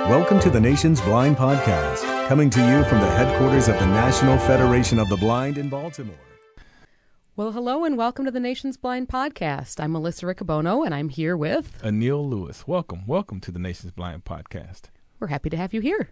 Welcome to the Nation's Blind Podcast, coming to you from the headquarters of the National Federation of the Blind in Baltimore. Well, hello and welcome to the Nation's Blind Podcast. I'm Melissa Riccobono, and I'm here with... Anil Lewis. Welcome to the Nation's Blind Podcast. We're happy to have you here.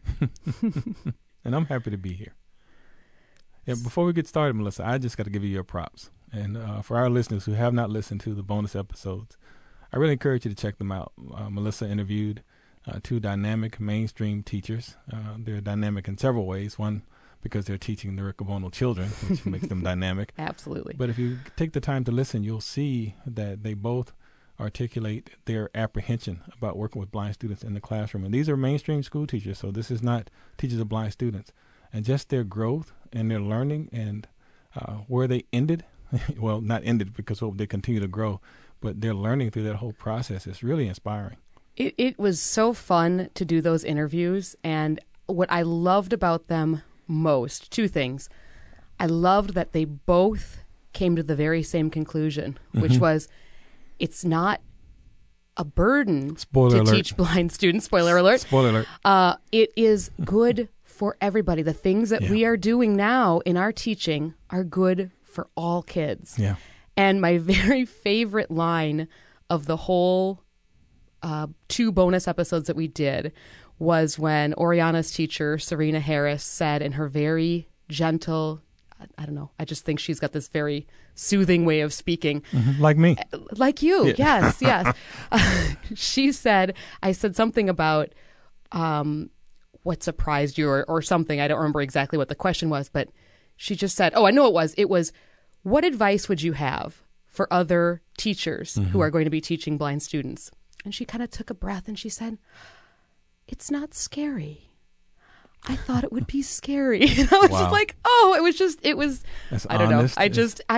And I'm happy to be here. Yeah, before we get started, Melissa, I just got to give you your props. And for our listeners who have not listened to the bonus episodes, I really encourage you to check them out. Melissa interviewed two dynamic mainstream teachers. They're dynamic in several ways. One, because they're teaching the Riccobono children, which makes them dynamic. Absolutely. But if you take the time to listen, you'll see that they both articulate their apprehension about working with blind students in the classroom. And these are mainstream school teachers, so this is not teachers of blind students. And just their growth and their learning and where they ended, well, not ended because they continue to grow, but their learning through that whole process is really inspiring. It was so fun to do those interviews, and what I loved about them most, two things. I loved that they both came to the very same conclusion, which was it's not a burden Spoiler alert. teach blind students. Spoiler alert. Spoiler alert. It is good for everybody. The things that we are doing now in our teaching are good for all kids. Yeah. And my very favorite line of the whole two bonus episodes that we did was when Oriana's teacher, Serena Harris, said in her very gentle, I don't know, I just think she's got this very soothing way of speaking. Like me. Like you, yes. She said, I said something about what surprised you or something. I don't remember exactly what the question was, but she just said, oh, I know it was, what advice would you have for other teachers who are going to be teaching blind students? And she kind of took a breath and she said, it's not scary. I thought it would be scary. And I was just like, oh, it was, That's I don't know. honest.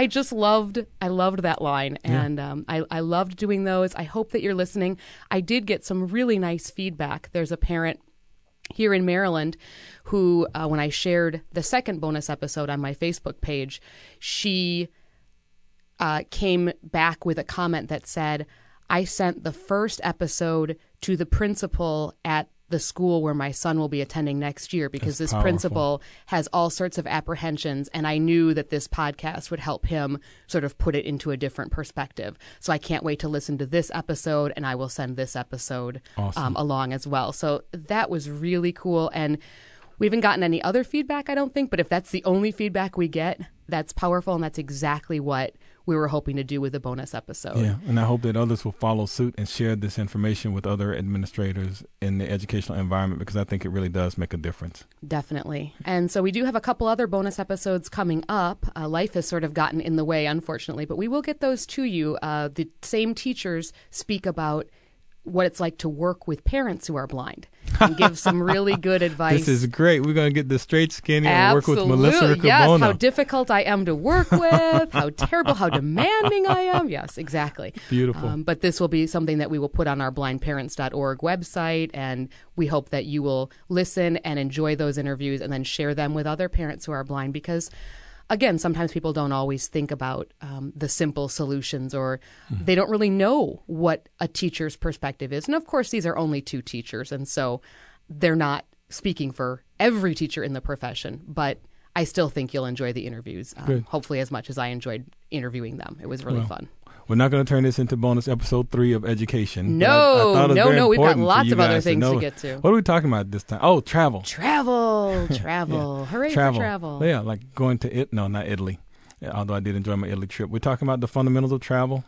I loved that line. And I loved doing those. I hope that you're listening. I did get some really nice feedback. There's a parent here in Maryland who, when I shared the second bonus episode on my Facebook page, she came back with a comment that said, I sent the first episode to the principal at the school where my son will be attending next year because That's this powerful. principal has all sorts of apprehensions, and I knew that this podcast would help him sort of put it into a different perspective. So I can't wait to listen to this episode, and I will send this episode along as well. So that was really cool, and we haven't gotten any other feedback, I don't think, but if that's the only feedback we get, that's powerful, and that's exactly what we were hoping to do with the bonus episode. Yeah, and I hope that others will follow suit and share this information with other administrators in the educational environment because I think it really does make a difference. Definitely. And so we do have a couple other bonus episodes coming up. Life has sort of gotten in the way, unfortunately, but we will get those to you. The same teachers speak about what it's like to work with parents who are blind and give some really good advice. This is great. We're going to get the straight skinny and work with Melissa Riccobono. Yes, how difficult I am to work with, how terrible, how demanding I am. Yes, exactly. Beautiful. But this will be something that we will put on our blindparents.org website, and we hope that you will listen and enjoy those interviews and then share them with other parents who are blind because, again, sometimes people don't always think about the simple solutions or they don't really know what a teacher's perspective is. And of course, these are only two teachers, and so they're not speaking for every teacher in the profession. But I still think you'll enjoy the interviews, hopefully as much as I enjoyed interviewing them. It was really fun. We're not going to turn this into bonus episode 3 of education. No. We've got lots of other things to get to. What are we talking about this time? Oh, travel. Travel. Hooray for travel. Yeah, like going to it. No, not Italy. Although I did enjoy my Italy trip. We're talking about the fundamentals of travel,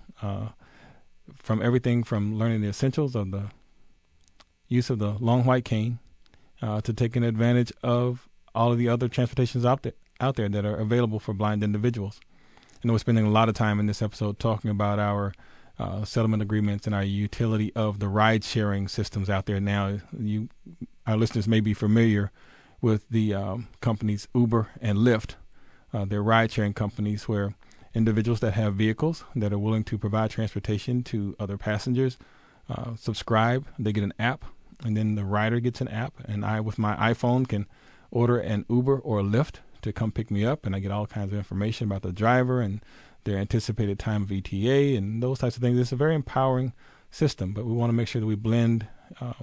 from everything from learning the essentials of the use of the long white cane to taking advantage of all of the other transportations out there that are available for blind individuals. I know we're spending a lot of time in this episode talking about our settlement agreements and our utility of the ride-sharing systems out there now. Our listeners may be familiar with the companies Uber and Lyft. They're ride-sharing companies where individuals that have vehicles that are willing to provide transportation to other passengers subscribe. They get an app, and then the rider gets an app, and I, with my iPhone, can order an Uber or a Lyft to come pick me up, and I get all kinds of information about the driver and their anticipated time of ETA and those types of things. It's a very empowering system, but we want to make sure that we blend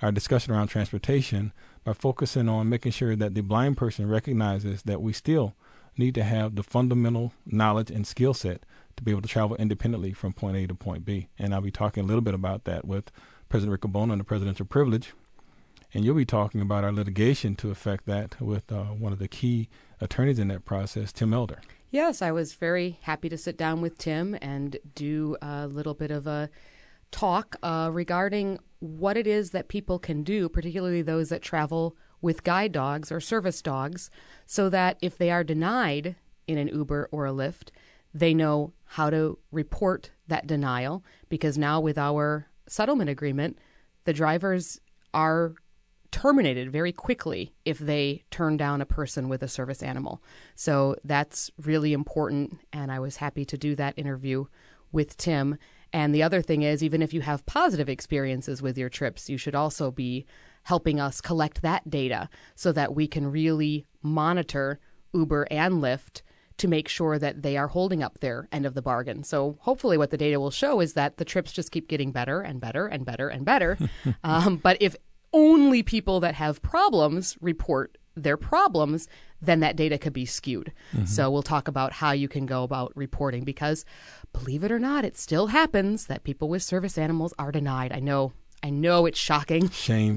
our discussion around transportation by focusing on making sure that the blind person recognizes that we still need to have the fundamental knowledge and skill set to be able to travel independently from point A to point B. And I'll be talking a little bit about that with President Rick Abona and the presidential privilege. And you'll be talking about our litigation to affect that with one of the key attorneys in that process, Tim Elder. Yes, I was very happy to sit down with Tim and do a little bit of a talk regarding what it is that people can do, particularly those that travel with guide dogs or service dogs, so that if they are denied in an Uber or a Lyft, they know how to report that denial, because now with our settlement agreement, the drivers are terminated very quickly if they turn down a person with a service animal. So that's really important, and I was happy to do that interview with Tim. And the other thing is, even if you have positive experiences with your trips, you should also be helping us collect that data so that we can really monitor Uber and Lyft to make sure that they are holding up their end of the bargain. So hopefully what the data will show is that the trips just keep getting better and better and better and better. But if only people that have problems report their problems, then that data could be skewed. Mm-hmm. So we'll talk about how you can go about reporting, because believe it or not, it still happens that people with service animals are denied. I know it's shocking. Shame.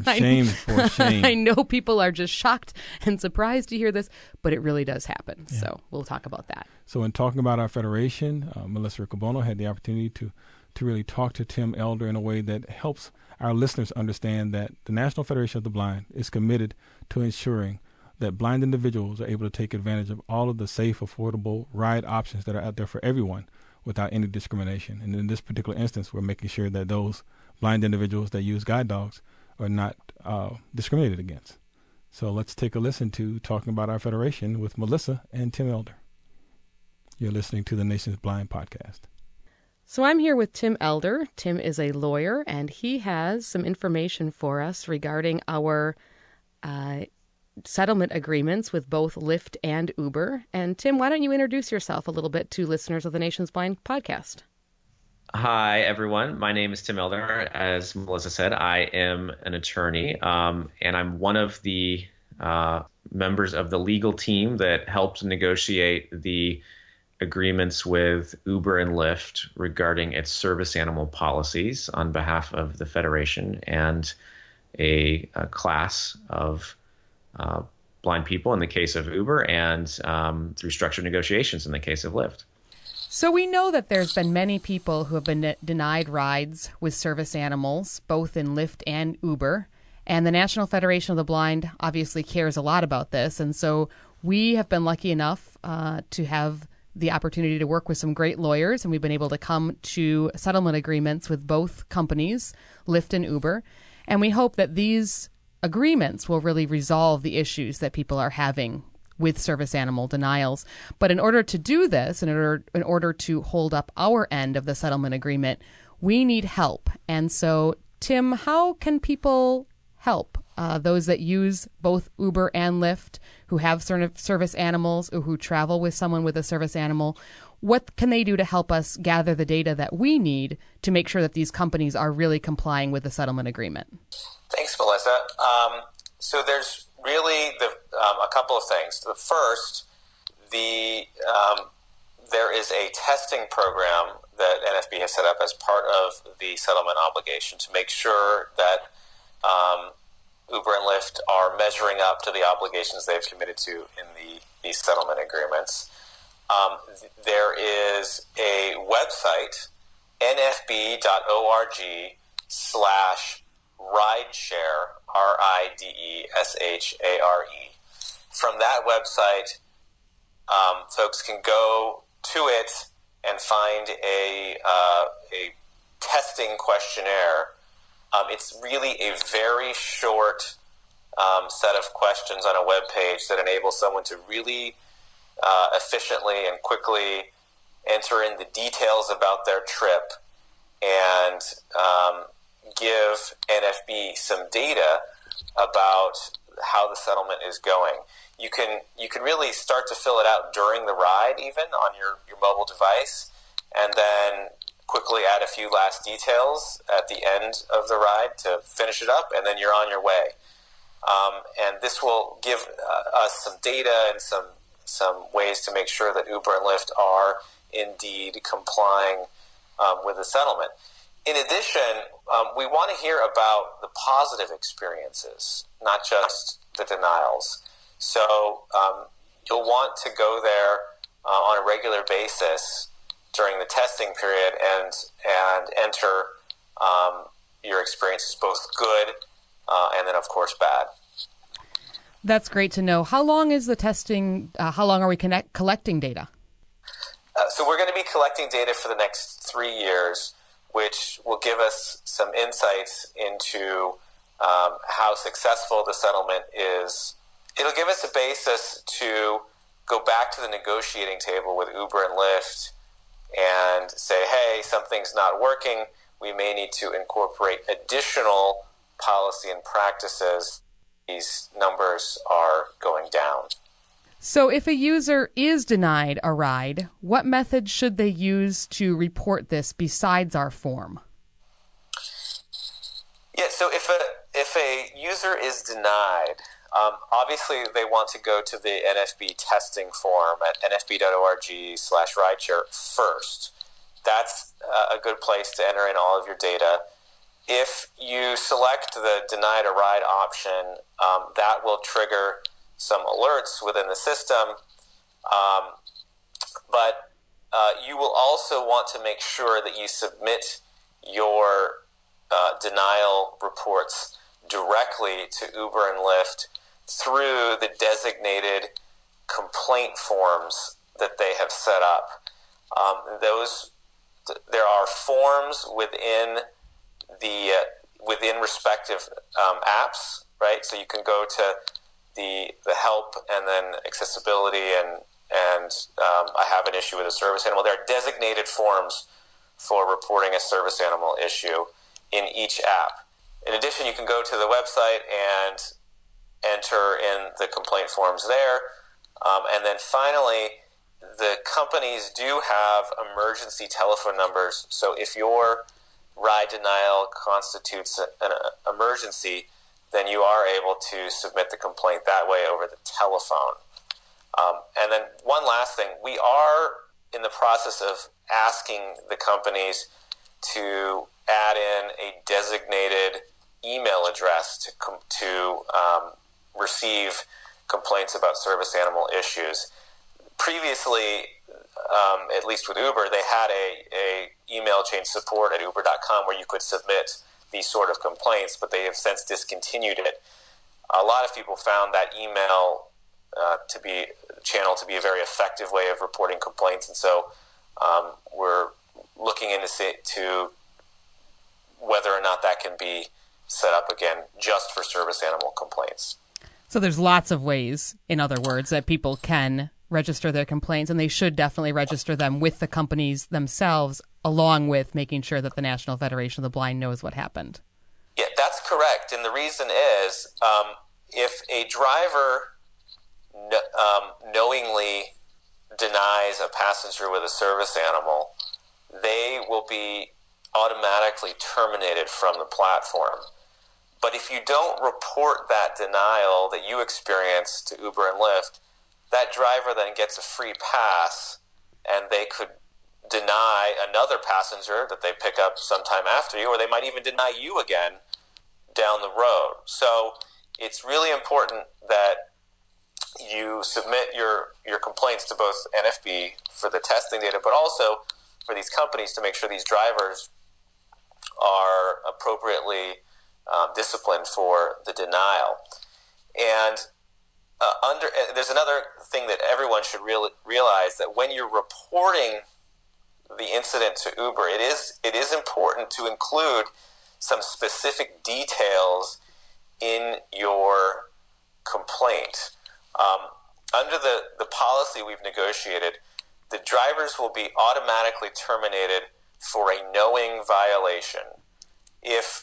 I know people are just shocked and surprised to hear this, but it really does happen. Yeah. So we'll talk about that. So in talking about our federation, Melissa Ricobono had the opportunity to really talk to Tim Elder in a way that helps our listeners understand that the National Federation of the Blind is committed to ensuring that blind individuals are able to take advantage of all of the safe, affordable ride options that are out there for everyone without any discrimination. And in this particular instance, we're making sure that those blind individuals that use guide dogs are not discriminated against. So let's take a listen to talking about our federation with Melissa and Tim Elder. You're listening to the Nation's Blind Podcast. So I'm here with Tim Elder. Tim is a lawyer, and he has some information for us regarding our settlement agreements with both Lyft and Uber. And Tim, why don't you introduce yourself a little bit to listeners of the Nation's Blind Podcast? Hi, everyone. My name is Tim Elder. As Melissa said, I am an attorney, and I'm one of the members of the legal team that helped negotiate the agreements with Uber and Lyft regarding its service animal policies on behalf of the Federation and a class of blind people in the case of Uber, and through structured negotiations in the case of Lyft. So we know that there's been many people who have been denied rides with service animals, both in Lyft and Uber. And the National Federation of the Blind obviously cares a lot about this. And so we have been lucky enough to have the opportunity to work with some great lawyers, and we've been able to come to settlement agreements with both companies, Lyft and Uber. And we hope that these agreements will really resolve the issues that people are having with service animal denials. But in order to do this, in order to hold up our end of the settlement agreement, we need help. And so, Tim, how can people help those that use both Uber and Lyft, who have service animals or who travel with someone with a service animal? What can they do to help us gather the data that we need to make sure that these companies are really complying with the settlement agreement? Thanks, Melissa. So there's really a couple of things. The first, there is a testing program that NFB has set up as part of the settlement obligation to make sure that Uber and Lyft are measuring up to the obligations they've committed to in these settlement agreements. There is a website, nfb.org/rideshare, RIDESHARE. From that website, folks can go to it and find a testing questionnaire. It's really a very short set of questions on a web page that enables someone to really efficiently and quickly enter in the details about their trip and give NFB some data about how the settlement is going. You can really start to fill it out during the ride, even on your mobile device, and then quickly add a few last details at the end of the ride to finish it up, and then you're on your way. And this will give us some data and some ways to make sure that Uber and Lyft are indeed complying with the settlement. In addition, we want to hear about the positive experiences, not just the denials. So you'll want to go there on a regular basis during the testing period and enter your experiences, both good and then, of course, bad. That's great to know. How long is the testing? How long are we collecting data? So we're going to be collecting data for the next 3 years, which will give us some insights into how successful the settlement is. It'll give us a basis to go back to the negotiating table with Uber and Lyft and say, hey, something's not working. We may need to incorporate additional policy and practices. These numbers are going down. So if a user is denied a ride, what method should they use to report this besides our form? Yeah, so if a user is denied, obviously they want to go to the NFB testing form at nfb.org/rideshare first. That's a good place to enter in all of your data. If you select the denied a ride option, that will trigger some alerts within the system. But you will also want to make sure that you submit your denial reports directly to Uber and Lyft through the designated complaint forms that they have set up. There are forms within respective apps, right? So you can go to the help and then accessibility and I have an issue with a service animal. There are designated forms for reporting a service animal issue in each app. In addition, you can go to the website and enter in the complaint forms there. And then finally, the companies do have emergency telephone numbers. So if your ride denial constitutes an emergency, then you are able to submit the complaint that way over the telephone. And then one last thing, we are in the process of asking the companies to add in a designated email address to receive complaints about service animal issues. Previously, at least with Uber, they had a email chain support at uber.com where you could submit these sort of complaints, but they have since discontinued it. A lot of people found that email channel to be a very effective way of reporting complaints, and so we're looking into whether or not that can be set up again just for service animal complaints. So there's lots of ways, in other words, that people can register their complaints, and they should definitely register them with the companies themselves, along with making sure that the National Federation of the Blind knows what happened. Yeah, that's correct. And the reason is if a driver knowingly denies a passenger with a service animal, they will be automatically terminated from the platform. But if you don't report that denial that you experienced to Uber and Lyft, that driver then gets a free pass, and they could deny another passenger that they pick up sometime after you, or they might even deny you again down the road. So it's really important that you submit your complaints to both NFB for the testing data, but also for these companies to make sure these drivers are appropriately disciplined for the denial. And there's another thing that everyone should realize, that when you're reporting the incident to Uber, it is important to include some specific details in your complaint. Under the policy we've negotiated, the drivers will be automatically terminated for a knowing violation. If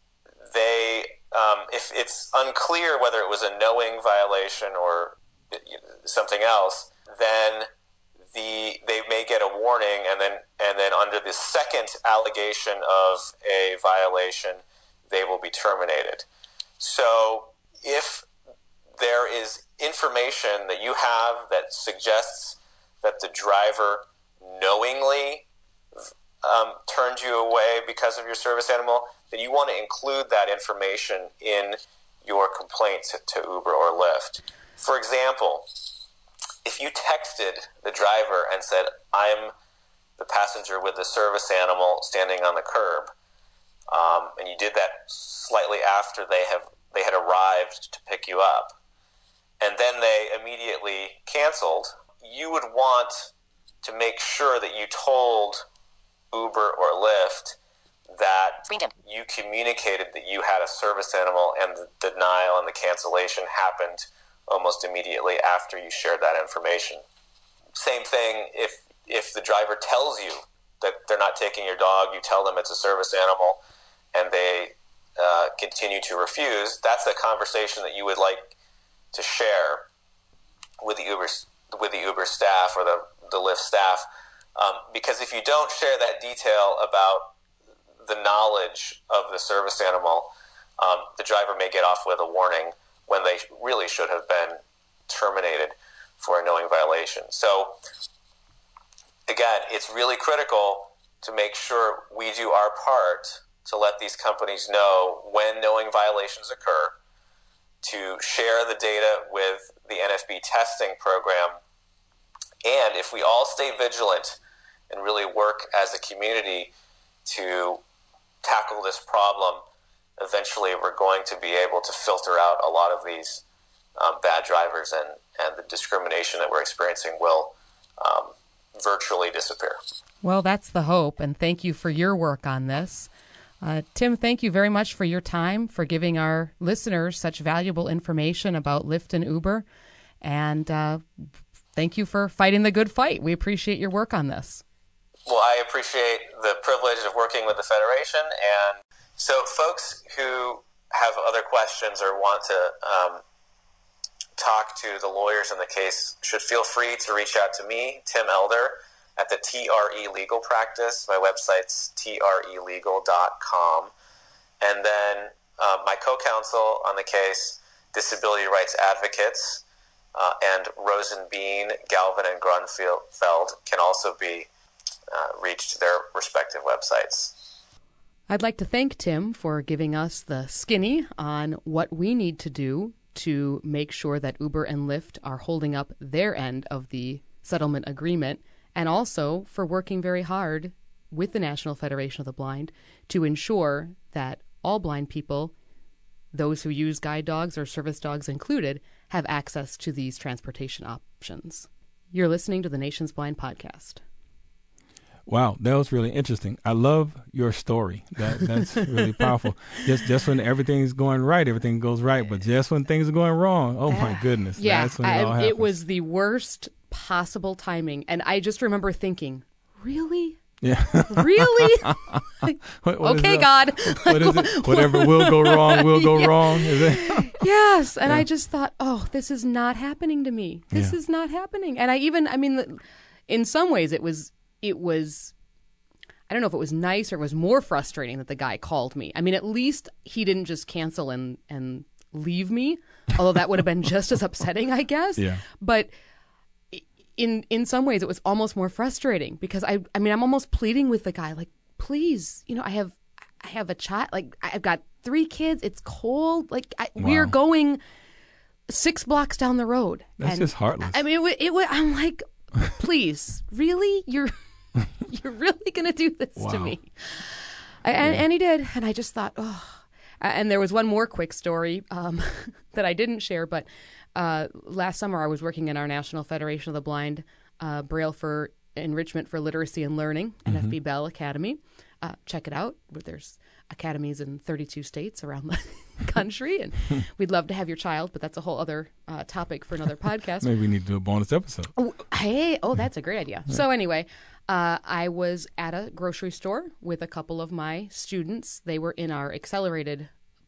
it's unclear whether it was a knowing violation or something else, then they may get a warning, and then under the second allegation of a violation, they will be terminated. So if there is information that you have that suggests that the driver knowingly turned you away because of your service animal, then you want to include that information in your complaint to Uber or Lyft. For example, if you texted the driver and said, "I'm the passenger with the service animal standing on the curb," and you did that slightly after they had arrived to pick you up, and then they immediately canceled, you would want to make sure that you told Uber or Lyft that you communicated that you had a service animal, and the denial and the cancellation happened almost immediately after you shared that information. Same thing if the driver tells you that they're not taking your dog, you tell them it's a service animal, and they continue to refuse. That's a conversation that you would like to share with the Uber staff or the Lyft staff, because if you don't share that detail about the knowledge of the service animal, the driver may get off with a warning when they really should have been terminated for a knowing violation. So again, it's really critical to make sure we do our part to let these companies know when knowing violations occur, to share the data with the NFB testing program, and if we all stay vigilant and really work as a community to tackle this problem, eventually we're going to be able to filter out a lot of these bad drivers, and the discrimination that we're experiencing will virtually disappear. Well, that's the hope, and thank you for your work on this. Tim, thank you very much for your time, for giving our listeners such valuable information about Lyft and Uber, and thank you for fighting the good fight. We appreciate your work on this. Well, I appreciate the privilege of working with the Federation, and so folks who have other questions or want to talk to the lawyers in the case should feel free to reach out to me, Tim Elder, at the TRE Legal Practice. My website's trelegal.com. And then my co-counsel on the case, Disability Rights Advocates, and Rosenbein, Galvin, and Grunfeld can also be reached to their respective websites. I'd like to thank Tim for giving us the skinny on what we need to do to make sure that Uber and Lyft are holding up their end of the settlement agreement, and also for working very hard with the National Federation of the Blind to ensure that all blind people, those who use guide dogs or service dogs included, have access to these transportation options. You're listening to the Nation's Blind Podcast. Wow, that was really interesting. I love your story. That's really powerful. Just when everything's going right, everything goes right. But just when things are going wrong, oh my goodness. Yeah, that's when it all happens. It was the worst possible timing. And I just remember thinking, really? Yeah. Really? what okay, God. What is it? Whatever will go wrong, will go wrong. Is it? Yes. And I just thought, oh, this is not happening to me. This is not happening. And in some ways it was, I don't know if it was nice or it was more frustrating that the guy called me. I mean, at least he didn't just cancel and leave me, although that would have been just as upsetting, I guess. Yeah. But in some ways it was almost more frustrating because I'm almost pleading with the guy, like, please, I have a child, like I've got 3 kids. It's cold. Like we're going 6 blocks down the road. That's just heartless. I mean, I'm like, please, really? You're really going to do this to me? And he did. And I just thought, oh. And there was one more quick story that I didn't share. But last summer I was working in our National Federation of the Blind Braille for Enrichment for Literacy and Learning, NFB Bell Academy. Check it out. There's academies in 32 states around the country, and we'd love to have your child, but that's a whole other topic for another podcast. Maybe we need to do a bonus episode. That's a great idea. Yeah. So anyway, I was at a grocery store with a couple of my students. They were in our accelerated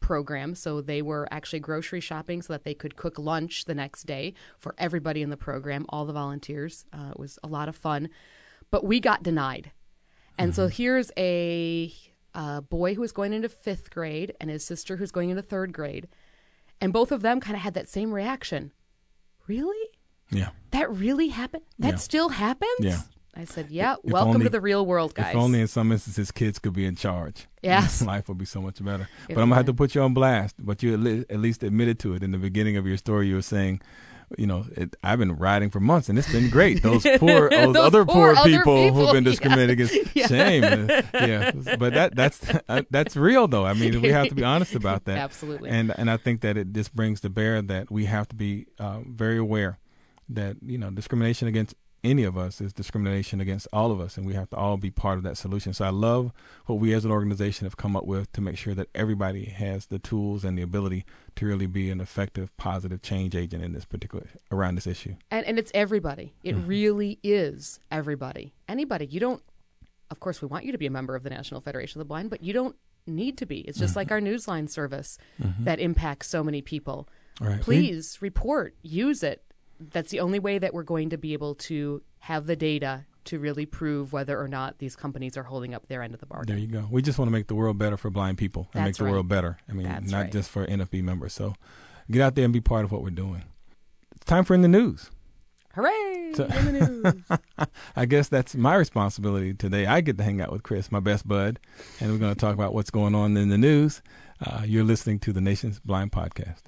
program. So they were actually grocery shopping so that they could cook lunch the next day for everybody in the program, all the volunteers. It was a lot of fun. But we got denied. And so here's a boy who was going into 5th grade and his sister who's going into 3rd grade. And both of them kind of had that same reaction. Really? Yeah. That really happened? That still happens? Yeah. I said, yeah, If welcome only- to the real world, guys. If only in some instances kids could be in charge. Yes. Life would be so much better. If But I'm going to have only. to put you on blast. But you at least admitted to it in the beginning of your story. You were saying, I've been riding for months and it's been great. Those poor, those other poor people who've been discriminated against. Yeah. Shame. Yeah. But that's real though. I mean, we have to be honest about that. Absolutely. And I think that it just brings to bear that we have to be very aware that, discrimination against any of us is discrimination against all of us, and we have to all be part of that solution. So I love what we as an organization have come up with to make sure that everybody has the tools and the ability to really be an effective, positive change agent in this around this issue. And it's everybody. It really is everybody. Anybody. Of course, we want you to be a member of the National Federation of the Blind, but you don't need to be. It's just like our Newsline service that impacts so many people. Right. Please report, use it. That's the only way that we're going to be able to have the data to really prove whether or not these companies are holding up their end of the bargain. There you go. We just want to make the world better for blind people and make the world better. I mean, That's not right. just for NFB members. So get out there and be part of what we're doing. It's time for In the News. Hooray! So- In the news. I guess that's my responsibility today. I get to hang out with Chris, my best bud, and we're going to talk about what's going on in the news. You're listening to the Nation's Blind Podcast.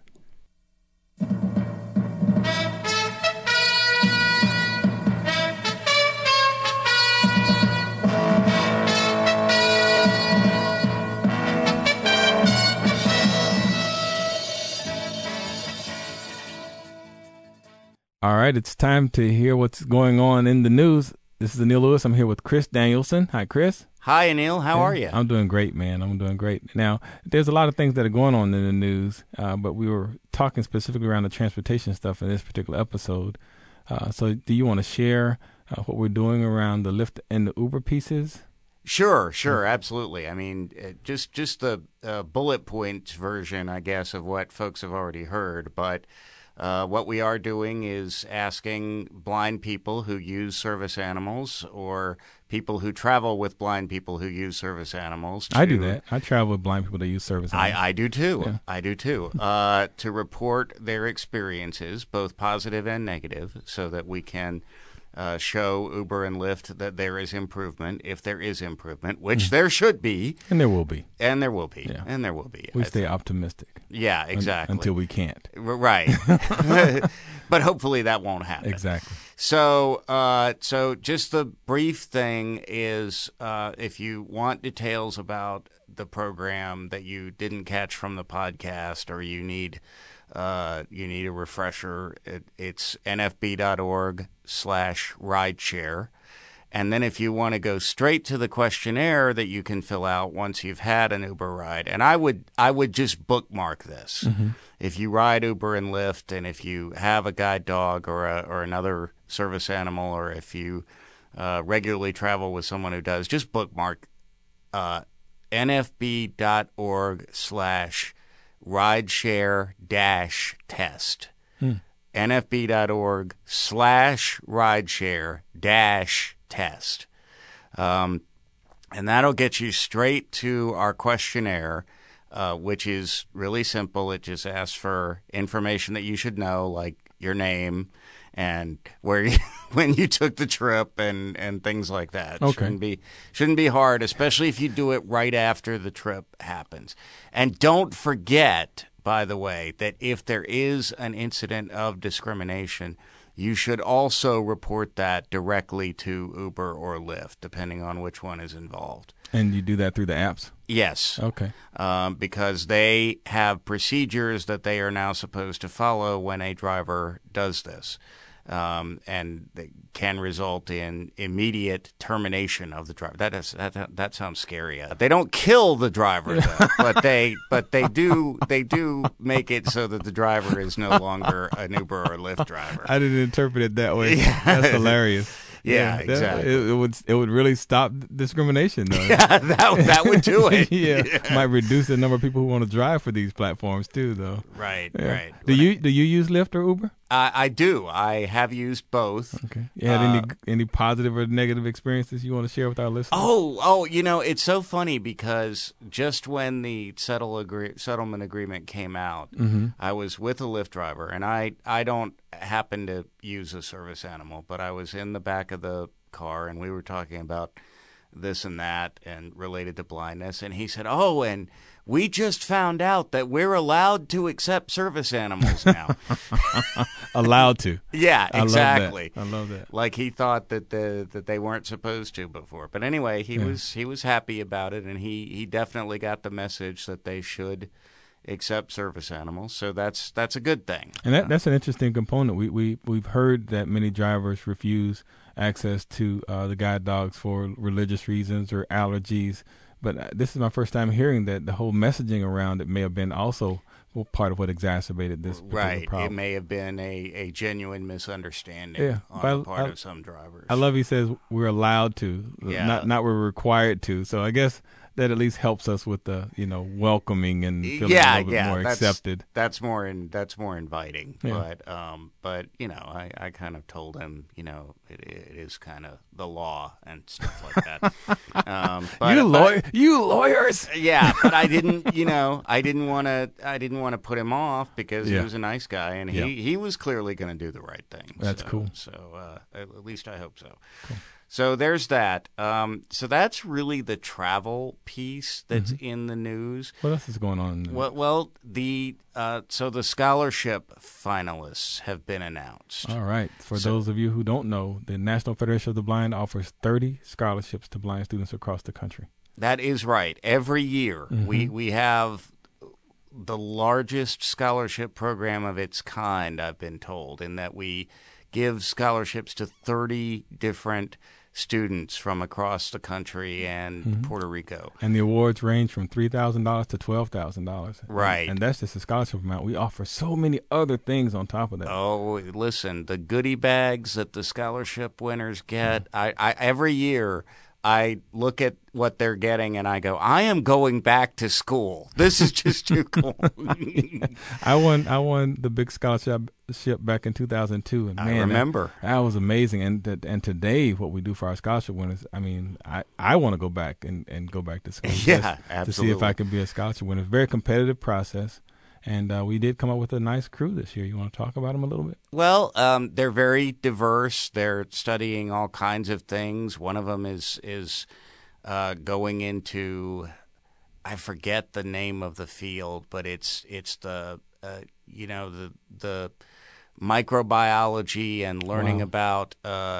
All right, it's time to hear what's going on in the news. This is Anil Lewis. I'm here with Chris Danielson. Hi, Chris. Hi, Anil. How are you? I'm doing great, man. I'm doing great. Now, there's a lot of things that are going on in the news, but we were talking specifically around the transportation stuff in this particular episode. So do you want to share what we're doing around the Lyft and the Uber pieces? Sure, absolutely. I mean, just the bullet point version, I guess, of what folks have already heard. But what we are doing is asking blind people who use service animals or people who travel with blind people who use service animals. I do that. I travel with blind people that use service animals. I do too. Yeah. I do too. To report their experiences, both positive and negative, so that we can show Uber and Lyft that there is improvement, if there is improvement, which there should be. And there will be. And there will be. Yeah. And there will be. We stay optimistic. Yeah, exactly. Until we can't. Right. But hopefully that won't happen. Exactly. So just the brief thing is, if you want details about the program that you didn't catch from the podcast, or you need a refresher, it's nfb.org/rideshare. And then if you want to go straight to the questionnaire that you can fill out once you've had an Uber ride, and I would just bookmark this. Mm-hmm. If you ride Uber and Lyft, and if you have a guide dog or another service animal, or if you regularly travel with someone who does, just bookmark nfb.org/rideshare-test. nfb.org/rideshare-test. And that'll get you straight to our questionnaire, which is really simple. It just asks for information that you should know, like your name and when you took the trip and things like that. Okay. Shouldn't be hard, especially if you do it right after the trip happens. And don't forget, by the way, that if there is an incident of discrimination, you should also report that directly to Uber or Lyft, depending on which one is involved. And you do that through the apps? Yes. Okay. Because they have procedures that they are now supposed to follow when a driver does this. And they can result in immediate termination of the driver. That sounds scary. They don't kill the driver, though, but they do make it so that the driver is no longer an Uber or Lyft driver. I didn't interpret it that way. That's hilarious. Yeah, exactly. It would really stop discrimination, though. Yeah, that would do it. Yeah, might reduce the number of people who want to drive for these platforms too, though. Right, Yeah. right. Do you use Lyft or Uber? I do. I have used both. Okay. You had any positive or negative experiences you want to share with our listeners? Oh, it's so funny because just when the settlement agreement came out, I was with a Lyft driver, and I don't happen to use a service animal, but I was in the back of the car, and we were talking about this and that and related to blindness, and he said, "Oh, and we just found out that we're allowed to accept service animals now." Allowed to. Yeah, exactly. I love that. Like he thought that they weren't supposed to before. But anyway, he was happy about it, and he definitely got the message that they should accept service animals. So that's a good thing. And that's an interesting component. We've heard that many drivers refuse access to the guide dogs for religious reasons or allergies. But this is my first time hearing that the whole messaging around it may have been also part of what exacerbated this particular problem. It may have been a genuine misunderstanding on the part of some drivers. I love he says we're allowed to, not we're required to. So I guess that at least helps us with the welcoming and feeling a little bit more accepted. That's more inviting. Yeah. But I kind of told him it is kind of the law and stuff like that. You lawyers. Yeah, but I didn't want to put him off because he was a nice guy and he was clearly going to do the right thing. That's cool. So at least I hope so. Cool. So there's that. So that's really the travel piece that's in the news. What else is going on? Well, the scholarship finalists have been announced. All right. For those of you who don't know, the National Federation of the Blind offers 30 scholarships to blind students across the country. That is right. Every year we have the largest scholarship program of its kind, I've been told, in that we give scholarships to 30 different students from across the country and Puerto Rico. And the awards range from $3,000 to $12,000. Right. And that's just a scholarship amount. We offer so many other things on top of that. Oh, listen, the goodie bags that the scholarship winners get, I every year I look at what they're getting and I go, I am going back to school. This is just too cool. I won the big scholarship back in 2002, and man, I remember that was amazing. And today, what we do for our scholarship winners, I mean, I want to go back and go back to school, absolutely, to see if I can be a scholarship winner. It's a very competitive process. And we did come up with a nice crew this year. You want to talk about them a little bit? Well, they're very diverse. They're studying all kinds of things. One of them is going into, I forget the name of the field, but it's the the microbiology and learning about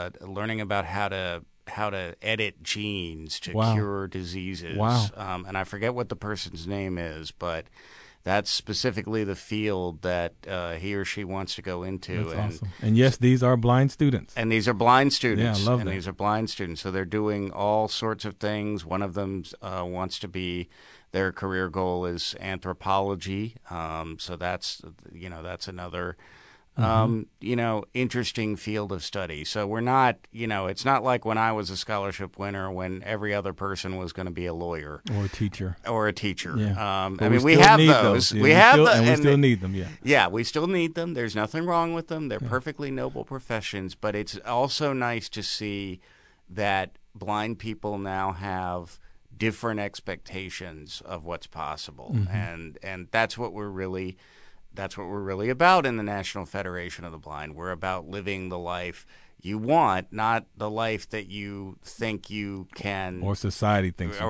how to edit genes to cure diseases. Wow. And I forget what the person's name is, but that's specifically the field that he or she wants to go into. That's awesome. And yes, these are blind students. And these are blind students. Yeah, I love that. These are blind students. So they're doing all sorts of things. One of them wants to be, their career goal is anthropology. So that's another interesting field of study. So we're not, it's not like when I was a scholarship winner when every other person was going to be a lawyer or a teacher. Yeah. We have those. Yeah, we have them. And we still need them, yeah. Yeah, we still need them. There's nothing wrong with them. They're perfectly noble professions. But it's also nice to see that blind people now have different expectations of what's possible. And that's what we're really about in the National Federation of the Blind. We're about living the life you want, not the life that you think you can, or society thinks,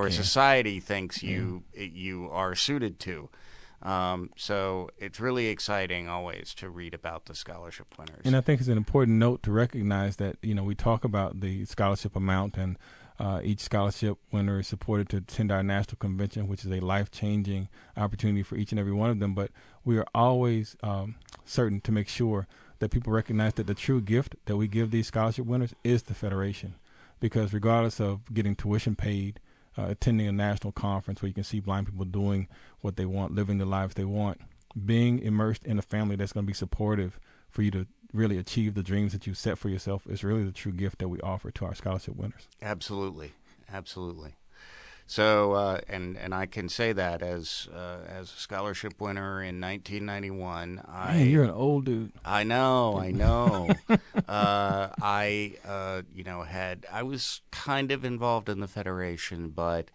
you are suited to. So it's really exciting always to read about the scholarship winners. And I think it's an important note to recognize that we talk about the scholarship amount, and each scholarship winner is supported to attend our national convention, which is a life-changing opportunity for each and every one of them. But we are always certain to make sure that people recognize that the true gift that we give these scholarship winners is the Federation. Because regardless of getting tuition paid, attending a national conference where you can see blind people doing what they want, living the lives they want, being immersed in a family that's going to be supportive for you to really achieve the dreams that you set for yourself is really the true gift that we offer to our scholarship winners. Absolutely. So, and I can say that as a scholarship winner in 1991. Man, you're an old dude. I know. I was kind of involved in the Federation, but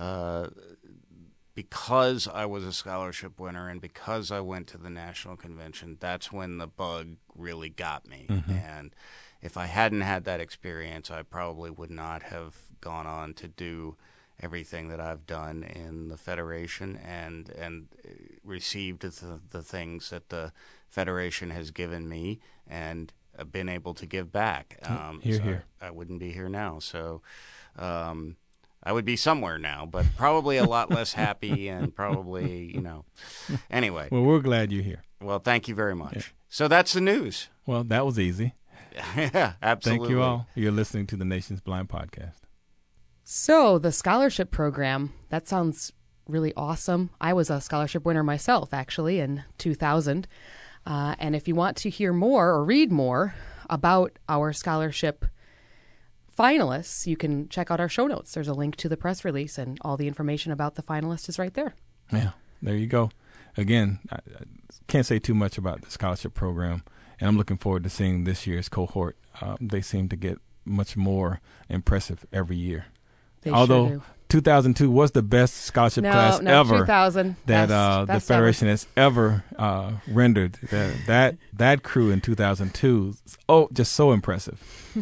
because I was a scholarship winner and because I went to the national convention, that's when the bug really got me. Mm-hmm. And if I hadn't had that experience, I probably would not have gone on to do everything that I've done in the Federation and received the things that the Federation has given me and been able to give back. Here. I wouldn't be here now. So I would be somewhere now, but probably a lot less happy and probably, Anyway. Well, we're glad you're here. Well, thank you very much. Yeah. So that's the news. Well, that was easy. Yeah, absolutely. Thank you all. You're listening to the Nation's Blind Podcast. So the scholarship program, that sounds really awesome. I was a scholarship winner myself, actually, in 2000. And if you want to hear more or read more about our scholarship finalists, you can check out our show notes. There's a link to the press release, and all the information about the finalists is right there. Yeah, there you go. Again, I can't say too much about the scholarship program, and I'm looking forward to seeing this year's cohort. They seem to get much more impressive every year. They Although sure do. 2002 was the best scholarship class ever 2000. that Best the Federation has ever rendered. That crew in 2002, just so impressive.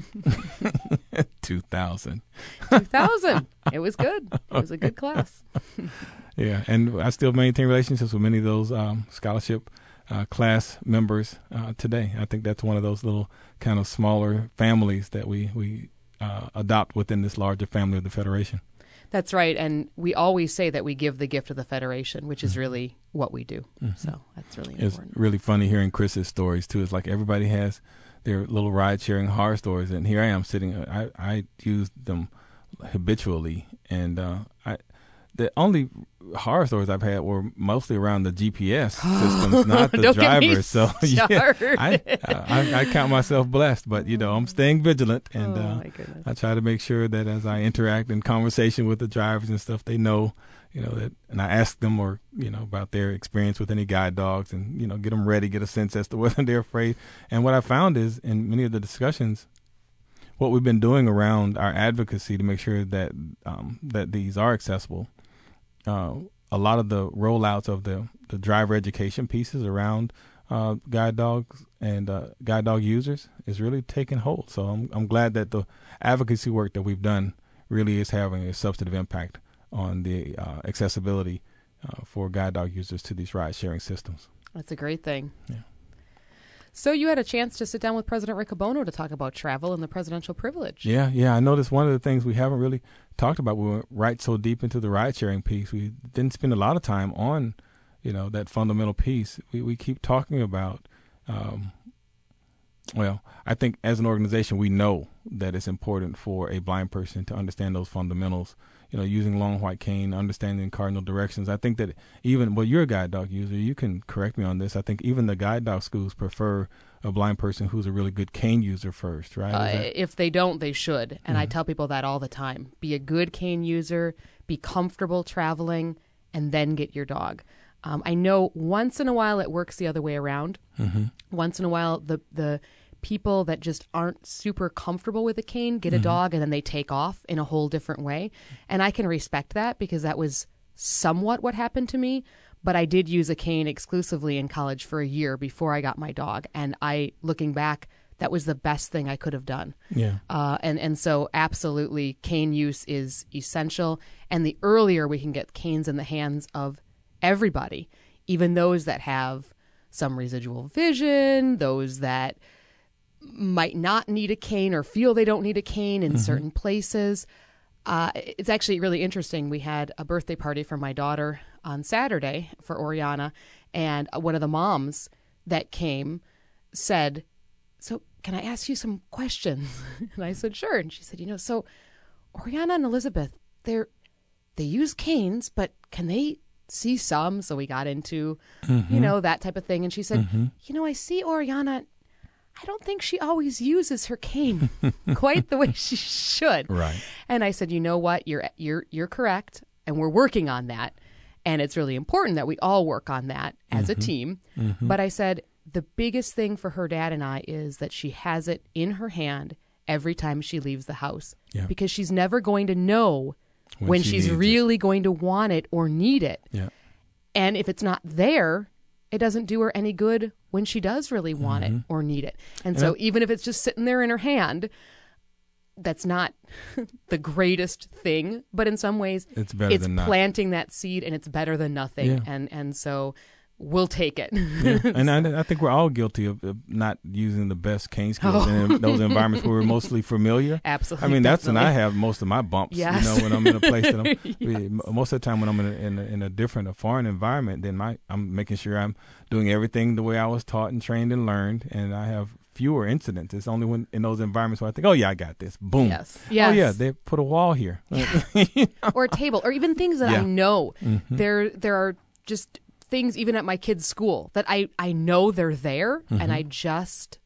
2000. It was good. It was a good class. Yeah, and I still maintain relationships with many of those scholarship class members today. I think that's one of those little kind of smaller families that we adopt within this larger family of the Federation. That's right. And we always say that we give the gift of the Federation, which is really what we do. Mm-hmm. So that's really important. It's really funny hearing Chris's stories, too. It's like everybody has their little ride-sharing horror stories, and here I am sitting. I use them habitually, and the only horror stories I've had were mostly around the GPS systems, not the drivers. So yeah, I count myself blessed, but I'm staying vigilant, and I try to make sure that as I interact in conversation with the drivers and stuff, they know, that, and I ask them about their experience with any guide dogs, and get them ready, get a sense as to whether they're afraid. And what I found is in many of the discussions, what we've been doing around our advocacy to make sure that that these are accessible. A lot of the rollouts of the driver education pieces around guide dogs and guide dog users is really taking hold. So I'm glad that the advocacy work that we've done really is having a substantive impact on the accessibility for guide dog users to these ride sharing systems. That's a great thing. Yeah. So you had a chance to sit down with President Riccobono to talk about travel and the presidential privilege. Yeah. I noticed one of the things we haven't really talked about, we went right so deep into the ride-sharing piece. We didn't spend a lot of time on, that fundamental piece. We keep talking about, I think as an organization, we know that it's important for a blind person to understand those fundamentals, using long white cane, understanding cardinal directions. I think that you're a guide dog user, you can correct me on this. I think even the guide dog schools prefer a blind person who's a really good cane user first, right? If they don't, they should. And I tell people that all the time. Be a good cane user, be comfortable traveling, and then get your dog. I know once in a while it works the other way around. Mm-hmm. Once in a while, the people that just aren't super comfortable with a cane get a dog and then they take off in a whole different way. And I can respect that because that was somewhat what happened to me. But I did use a cane exclusively in college for a year before I got my dog. And looking back, that was the best thing I could have done. Yeah. And so absolutely cane use is essential. And the earlier we can get canes in the hands of everybody, even those that have some residual vision, those that might not need a cane or feel they don't need a cane in certain places. It's actually really interesting. We had a birthday party for my daughter on Saturday for Oriana, and one of the moms that came said, "So can I ask you some questions?" And I said, "Sure." And she said, so Oriana and Elizabeth, they use canes, but can they see some?" So we got into, that type of thing. And she said, I see Oriana, I don't think she always uses her cane quite the way she should. Right. And I said, you know what? You're correct, and we're working on that. And it's really important that we all work on that as a team. But I said, the biggest thing for her dad and I is that she has it in her hand every time she leaves the house. Yeah. Because she's never going to know when she's really going to want it or need it. Yeah. And if it's not there, it doesn't do her any good when she does really want it or need it. And so even if it's just sitting there in her hand, that's not the greatest thing, but in some ways it's better than not. Planting that seed, and it's better than nothing. Yeah. And so we'll take it. Yeah. And I think we're all guilty of not using the best cane skills in those environments where we're mostly familiar. Absolutely. I mean, that's definitely. when I have most of my bumps. Yes. You know, when I'm in a place that Yes. most of the time when I'm in a different, a foreign environment, then I'm making sure I'm doing everything the way I was taught and trained and learned, and I have fewer incidents. It's only when in those environments where I think, oh yeah, I got this. Boom. Yes. Oh yeah, they put a wall here. Or a table, or even things that I know. There are just things even at my kids' school that I know they're there, and I just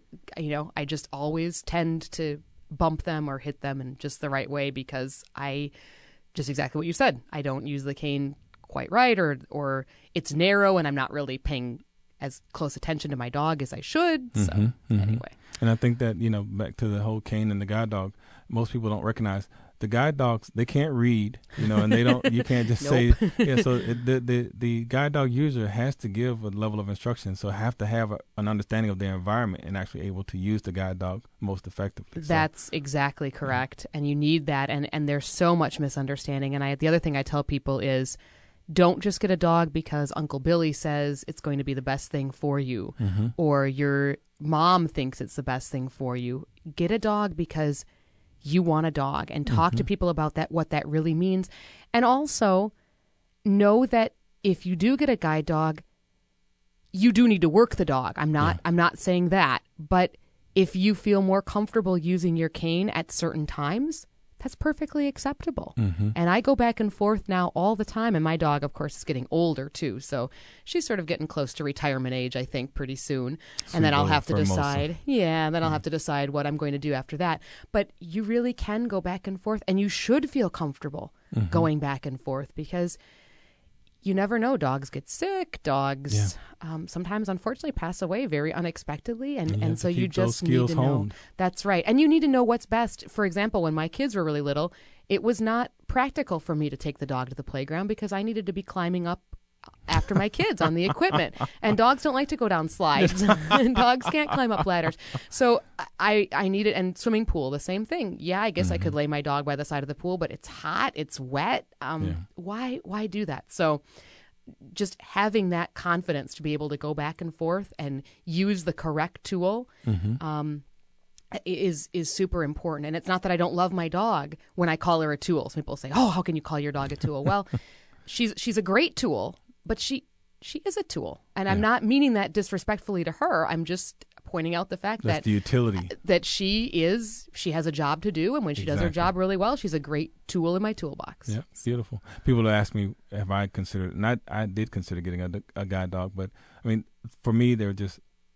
always tend to bump them or hit them in just the right way, because I just exactly what you said. I don't use the cane quite right, or it's narrow and I'm not really paying as close attention to my dog as I should. So anyway. And I think that, back to the whole cane and the guide dog, most people don't recognize the guide dogs. They can't read, and they don't. You can't just say, yeah. So the guide dog user has to give a level of instruction. So have to have an understanding of their environment and actually able to use the guide dog most effectively. That's exactly correct, and you need that. And there's so much misunderstanding. And the other thing I tell people is, don't just get a dog because Uncle Billy says it's going to be the best thing for you, or your mom thinks it's the best thing for you. Get a dog because you want a dog, and talk to people about that, what that really means. And also know that if you do get a guide dog, you do need to work the dog. I'm not saying that, but if you feel more comfortable using your cane at certain times, that's perfectly acceptable. And I go back and forth now all the time. And my dog, of course, is getting older too. So she's sort of getting close to retirement age, I think, pretty soon. And then I'll have to decide. Yeah, and then I'll have to decide what I'm going to do after that. But you really can go back and forth, and you should feel comfortable going back and forth, because you never know. Dogs get sick. Dogs sometimes, unfortunately, pass away very unexpectedly. And so you just need to know. Honed. That's right. And you need to know what's best. For example, when my kids were really little, it was not practical for me to take the dog to the playground because I needed to be climbing up after my kids on the equipment. And dogs don't like to go down slides. And dogs can't climb up ladders. So I needed, and swimming pool, the same thing. Yeah, I guess I could lay my dog by the side of the pool, but it's hot, it's wet. Why do that? So just having that confidence to be able to go back and forth and use the correct tool is super important. And it's not that I don't love my dog when I call her a tool. Some people say, oh, how can you call your dog a tool? Well, she's a great tool, but she is a tool. And I'm not meaning that disrespectfully to her. I'm just pointing out the fact That's that the utility. That she has a job to do, and when she does her job really well, she's a great tool in my toolbox. Yeah, beautiful. People ask me, have I considered, and I did consider getting a guide dog, but I mean, for me, they're just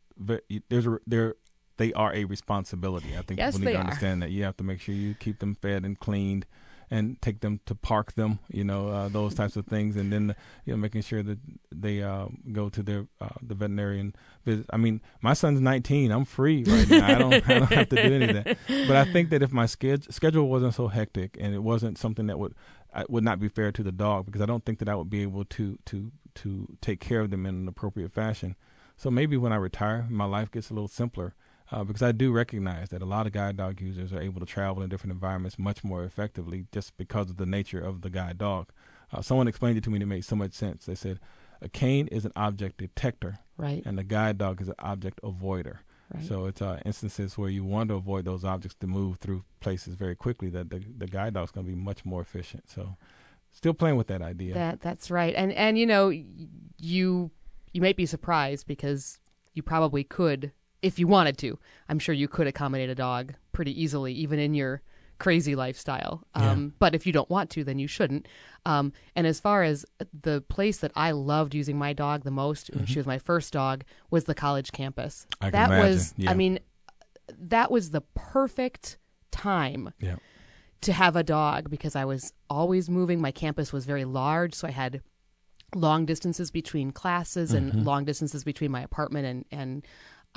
they are a responsibility. I think Yes, people need they to are. understand that you have to make sure you keep them fed and cleaned, and take them to park them, those types of things, and then making sure that they go to their the veterinarian visit. I mean, my son's 19. I'm free right now. I don't have to do any of that. But I think that if my schedule wasn't so hectic, and it wasn't something that would not be fair to the dog, because I don't think that I would be able to take care of them in an appropriate fashion. So maybe when I retire, my life gets a little simpler. Because I do recognize that a lot of guide dog users are able to travel in different environments much more effectively just because of the nature of the guide dog. Someone explained it to me, and it made so much sense. They said a cane is an object detector, Right. and the guide dog is an object avoider. Right. So it's instances where you want to avoid those objects to move through places very quickly, that the guide dog is going to be much more efficient. So still playing with that idea. That's right. And you might be surprised, because you probably could, if you wanted to. I'm sure you could accommodate a dog pretty easily, even in your crazy lifestyle. But if you don't want to, then you shouldn't. And as far as the place that I loved using my dog the most, when she was my first dog, was the college campus. I can imagine. I mean, that was the perfect time to have a dog because I was always moving. My campus was very large, so I had long distances between classes and long distances between my apartment and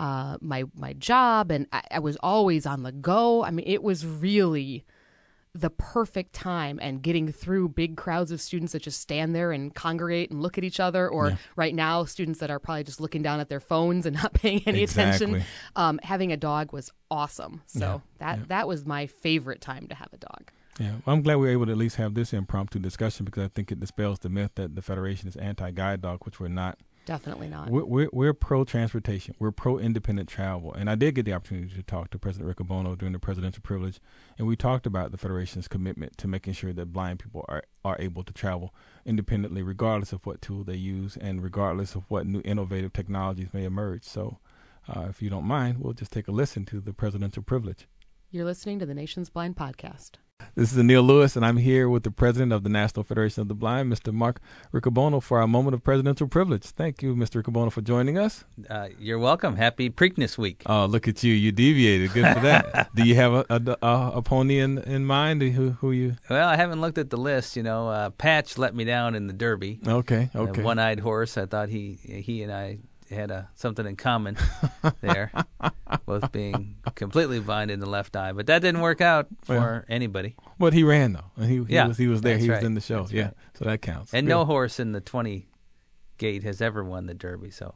my job, and I was always on the go. I mean, it was really the perfect time, and getting through big crowds of students that just stand there and congregate and look at each other, or right now, students that are probably just looking down at their phones and not paying any attention. Having a dog was awesome. So that was my favorite time to have a dog. Yeah, well, I'm glad we were able to at least have this impromptu discussion because I think it dispels the myth that the Federation is anti-guide dog, which we're not. Definitely not. We're pro-transportation. We're pro-independent travel. And I did get the opportunity to talk to President Riccobono during the presidential privilege, and we talked about the Federation's commitment to making sure that blind people are able to travel independently, regardless of what tool they use and regardless of what new innovative technologies may emerge. So if you don't mind, we'll just take a listen to the presidential privilege. You're listening to the Nation's Blind Podcast. This is Anil Lewis, and I'm here with the president of the National Federation of the Blind, Mr. Mark Riccobono, for our moment of presidential privilege. Thank you, Mr. Riccobono, for joining us. You're welcome. Happy Preakness Week. Oh, look at you. You deviated. Good for that. Do you have a pony in mind? Who you? Well, I haven't looked at the list. You know, Patch let me down in the Derby. Okay. One-eyed horse. I thought he and I had something in common there, both being completely blind in the left eye. But that didn't work out for anybody. But he ran, though. He was there. He was in the show. That's right. So that counts. And no horse in the 20 gate has ever won the Derby. So,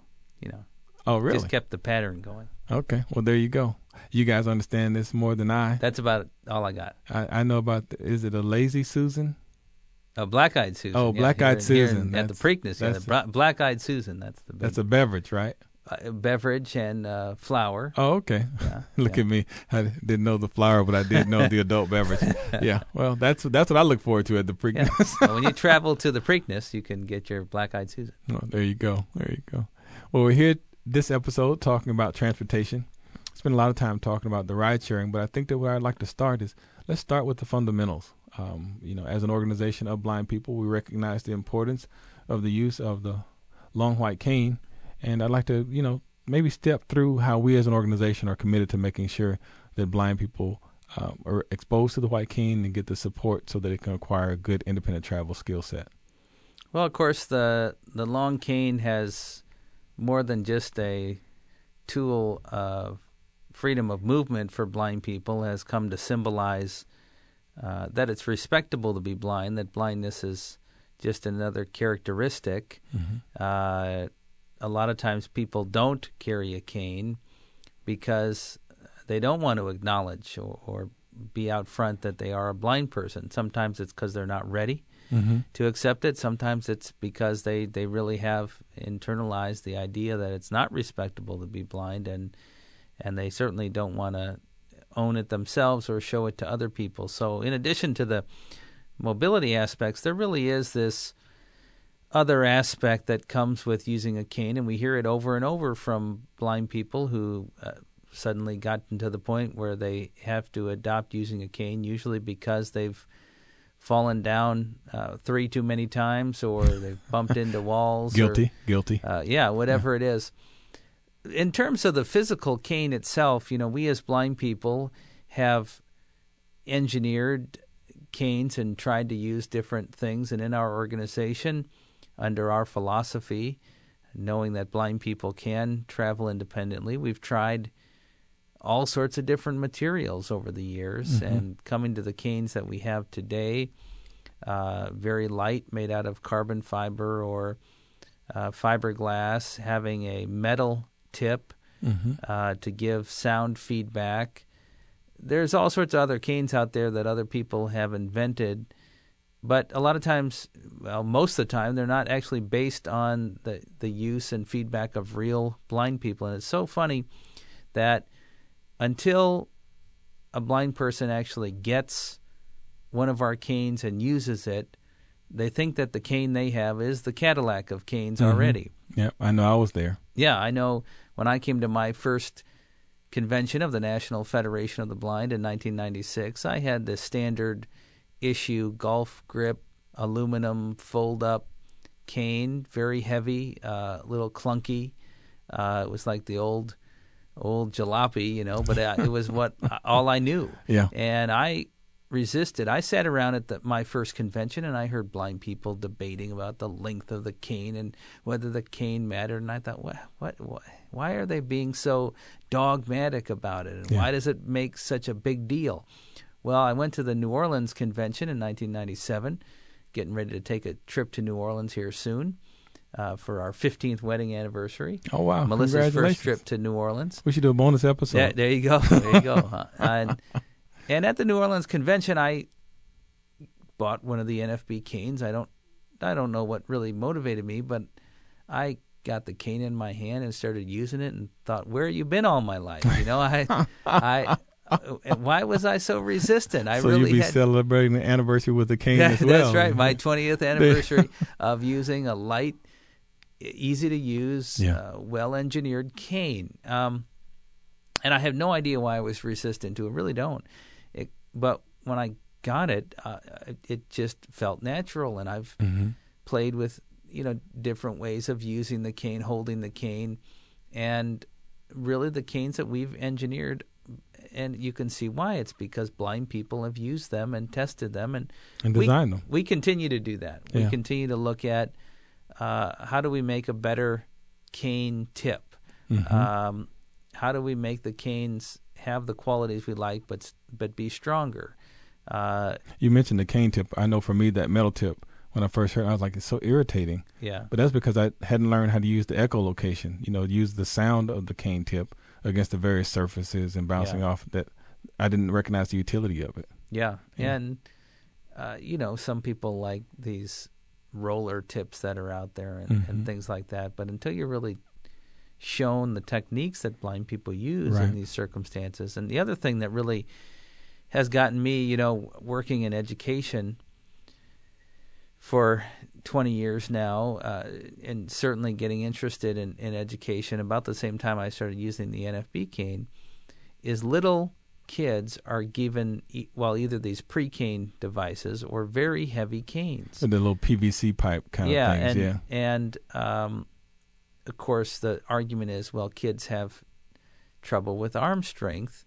Oh, really? Just kept the pattern going. Okay. Well, there you go. You guys understand this more than I. That's about all I got. I know about, is it a Lazy Susan? Oh, Black-Eyed Susan. Oh, Black-Eyed Susan. At the Preakness, Black-Eyed Susan. That's a beverage, right? Beverage and flour. Oh, okay. Yeah, Look at me. I didn't know the flour, but I did know the adult beverage. Yeah. Well, that's what I look forward to at the Preakness. Yeah. Well, when you travel to the Preakness, you can get your Black-Eyed Susan. Oh, there you go. Well, we're here this episode talking about transportation. Spent a lot of time talking about the ride sharing, but I think that where I'd like to start is let's start with the fundamentals. As an organization of blind people, we recognize the importance of the use of the long white cane. And I'd like to, maybe step through how we as an organization are committed to making sure that blind people are exposed to the white cane and get the support so that they can acquire a good independent travel skill set. Well, of course, the long cane has more than just a tool of freedom of movement for blind people, has come to symbolize that it's respectable to be blind, that blindness is just another characteristic. Mm-hmm. A lot of times people don't carry a cane because they don't want to acknowledge or be out front that they are a blind person. Sometimes it's because they're not ready to accept it. Sometimes it's because they really have internalized the idea that it's not respectable to be blind, and they certainly don't want to own it themselves or show it to other people. So in addition to the mobility aspects, there really is this other aspect that comes with using a cane, and we hear it over and over from blind people who suddenly gotten to the point where they have to adopt using a cane, usually because they've fallen down 3 too many times, or they've bumped into walls. Guilty. Whatever it is. In terms of the physical cane itself, we as blind people have engineered canes and tried to use different things. And in our organization, under our philosophy, knowing that blind people can travel independently, we've tried all sorts of different materials over the years. And coming to the canes that we have today, very light, made out of carbon fiber or fiberglass, having a metal tip to give sound feedback. There's all sorts of other canes out there that other people have invented, but a lot of times, most of the time, they're not actually based on the use and feedback of real blind people. And it's so funny that until a blind person actually gets one of our canes and uses it, they think that the cane they have is the Cadillac of canes already. Yeah, I know. I was there. Yeah, I know. When I came to my first convention of the National Federation of the Blind in 1996, I had the standard issue golf grip aluminum fold-up cane, very heavy, a little clunky. It was like the old jalopy, but it was all I knew. Yeah. And I resisted. I sat around at my first convention, and I heard blind people debating about the length of the cane and whether the cane mattered. And I thought, why are they being so dogmatic about it? And why does it make such a big deal? Well, I went to the New Orleans convention in 1997, getting ready to take a trip to New Orleans here soon for our 15th wedding anniversary. Oh, wow. Melissa's first trip to New Orleans. We should do a bonus episode. Yeah, there you go. There you go. And at the New Orleans convention, I bought one of the NFB canes. I don't know what really motivated me, but I got the cane in my hand and started using it and thought, where have you been all my life? Why was I so resistant? You'd be celebrating the anniversary with the cane as well. That's right, my 20th anniversary of using a light, easy to use, well-engineered cane. And I have no idea why I was resistant to it. Really don't. But when I got it, it just felt natural, and I've played with different ways of using the cane, holding the cane, and really the canes that we've engineered. And you can see why. It's because blind people have used them and tested them, and designed them. We continue to do that. Yeah. We continue to look at how do we make a better cane tip. How do we make the canes have the qualities we like, but be stronger? You mentioned the cane tip. I know for me that metal tip, when I first heard it, I was like, it's so irritating. Yeah. But that's because I hadn't learned how to use the echolocation, use the sound of the cane tip against the various surfaces and bouncing off, that I didn't recognize the utility of it. Yeah. And, some people like these roller tips that are out there and things like that. But until you're really shown the techniques that blind people use in these circumstances. And the other thing that really has gotten me, working in education for 20 years now, and certainly getting interested in education about the same time I started using the NFB cane, is little kids are given, either these pre-cane devices or very heavy canes. The little PVC pipe kind of things, And of course, the argument is, kids have trouble with arm strength.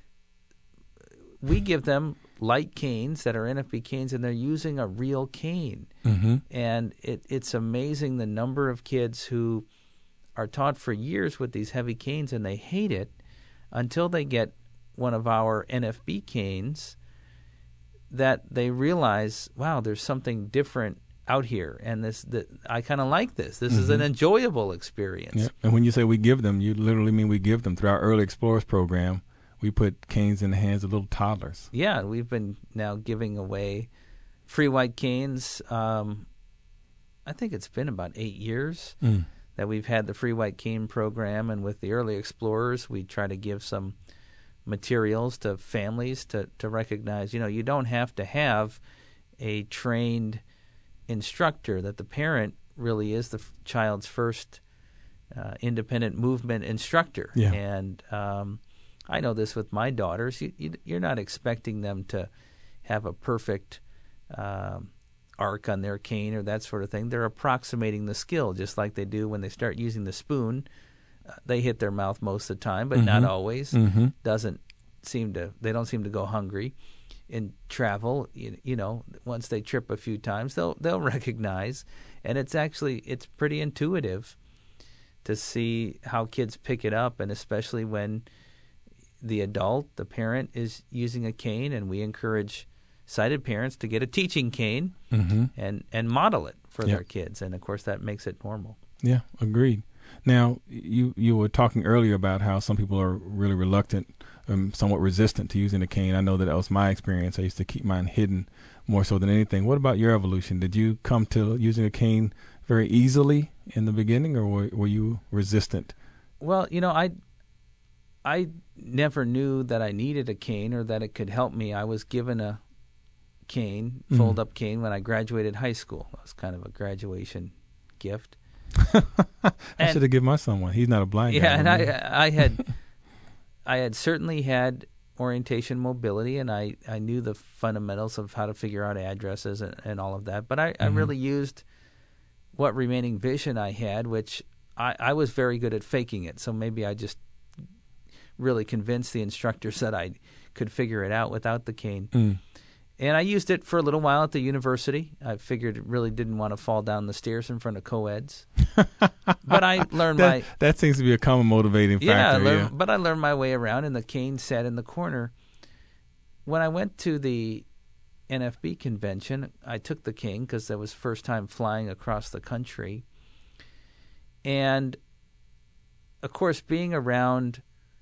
We give them light canes that are NFB canes, and they're using a real cane. And it's amazing the number of kids who are taught for years with these heavy canes, and they hate it until they get one of our NFB canes, that they realize, wow, there's something different out here, and I kind of like this. This is an enjoyable experience. Yeah. And when you say we give them, you literally mean we give them. Through our Early Explorers program, we put canes in the hands of little toddlers. Yeah, we've been now giving away free white canes. I think it's been about 8 years that we've had the free white cane program, and with the Early Explorers, we try to give some materials to families to recognize, you don't have to have a trained instructor, that the parent really is the child's first independent movement instructor. Yeah. And I know this with my daughters. You're not expecting them to have a perfect arc on their cane or that sort of thing. They're approximating the skill, just like they do when they start using the spoon. They hit their mouth most of the time, but not always. They don't seem to go hungry. In travel, once they trip a few times, they'll recognize, and it's pretty intuitive to see how kids pick it up, and especially when the parent is using a cane, and we encourage sighted parents to get a teaching cane and model it for their kids, and of course that makes it normal. Yeah, agreed. Now, you were talking earlier about how some people are really reluctant, somewhat resistant to using a cane. I know that was my experience. I used to keep mine hidden more so than anything. What about your evolution? Did you come to using a cane very easily in the beginning, or were you resistant? Well, I never knew that I needed a cane or that it could help me. I was given a cane, fold-up cane, when I graduated high school. It was kind of a graduation gift. I should have given my son one. He's not a blind guy. Yeah, and I had certainly had orientation mobility, and I knew the fundamentals of how to figure out addresses and all of that. But I really used what remaining vision I had, which I was very good at faking it. So maybe I just really convinced the instructors that I could figure it out without the cane. And I used it for a little while at the university. I figured it really didn't want to fall down the stairs in front of co-eds. But I learned that seems to be a common motivating factor. But I learned my way around, and the cane sat in the corner. When I went to the NFB convention, I took the cane because that was first time flying across the country. And, of course, being around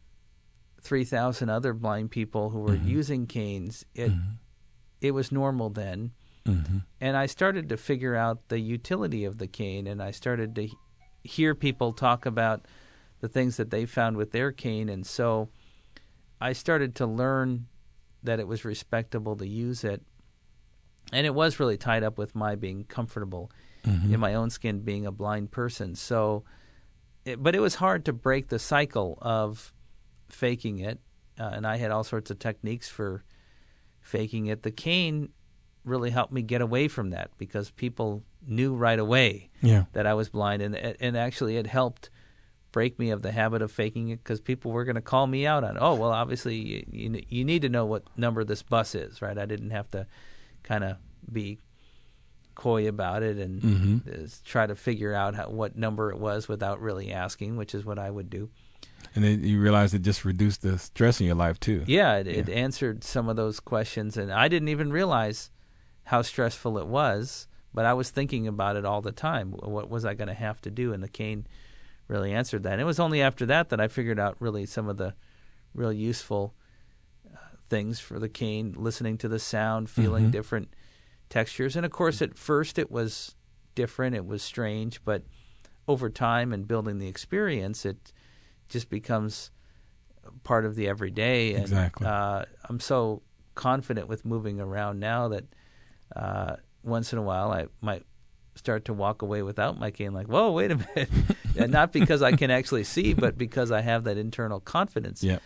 3,000 other blind people who were using canes, it was normal then. And I started to figure out the utility of the cane, and I started to hear people talk about the things that they found with their cane. And so I started to learn that it was respectable to use it. And it was really tied up with my being comfortable in my own skin, being a blind person. So, but it was hard to break the cycle of faking it. And I had all sorts of techniques for faking it. The cane really helped me get away from that because people knew right away that I was blind, and actually it helped break me of the habit of faking it because people were going to call me out on, oh, well, obviously you need to know what number this bus is, right? I didn't have to kind of be coy about it and try to figure out what number it was without really asking, which is what I would do. And then you realize it just reduced the stress in your life, too. Yeah, it answered some of those questions, and I didn't even realize how stressful it was, but I was thinking about it all the time. What was I going to have to do? And the cane really answered that. And it was only after that I figured out really some of the real useful things for the cane, listening to the sound, feeling different textures. And, of course, at first it was different. It was strange, but over time and building the experience, it just becomes part of the everyday. And, exactly. I'm so confident with moving around now that once in a while I might start to walk away without my cane, like, whoa, wait a minute. And not because I can actually see, but because I have that internal confidence. Yeah.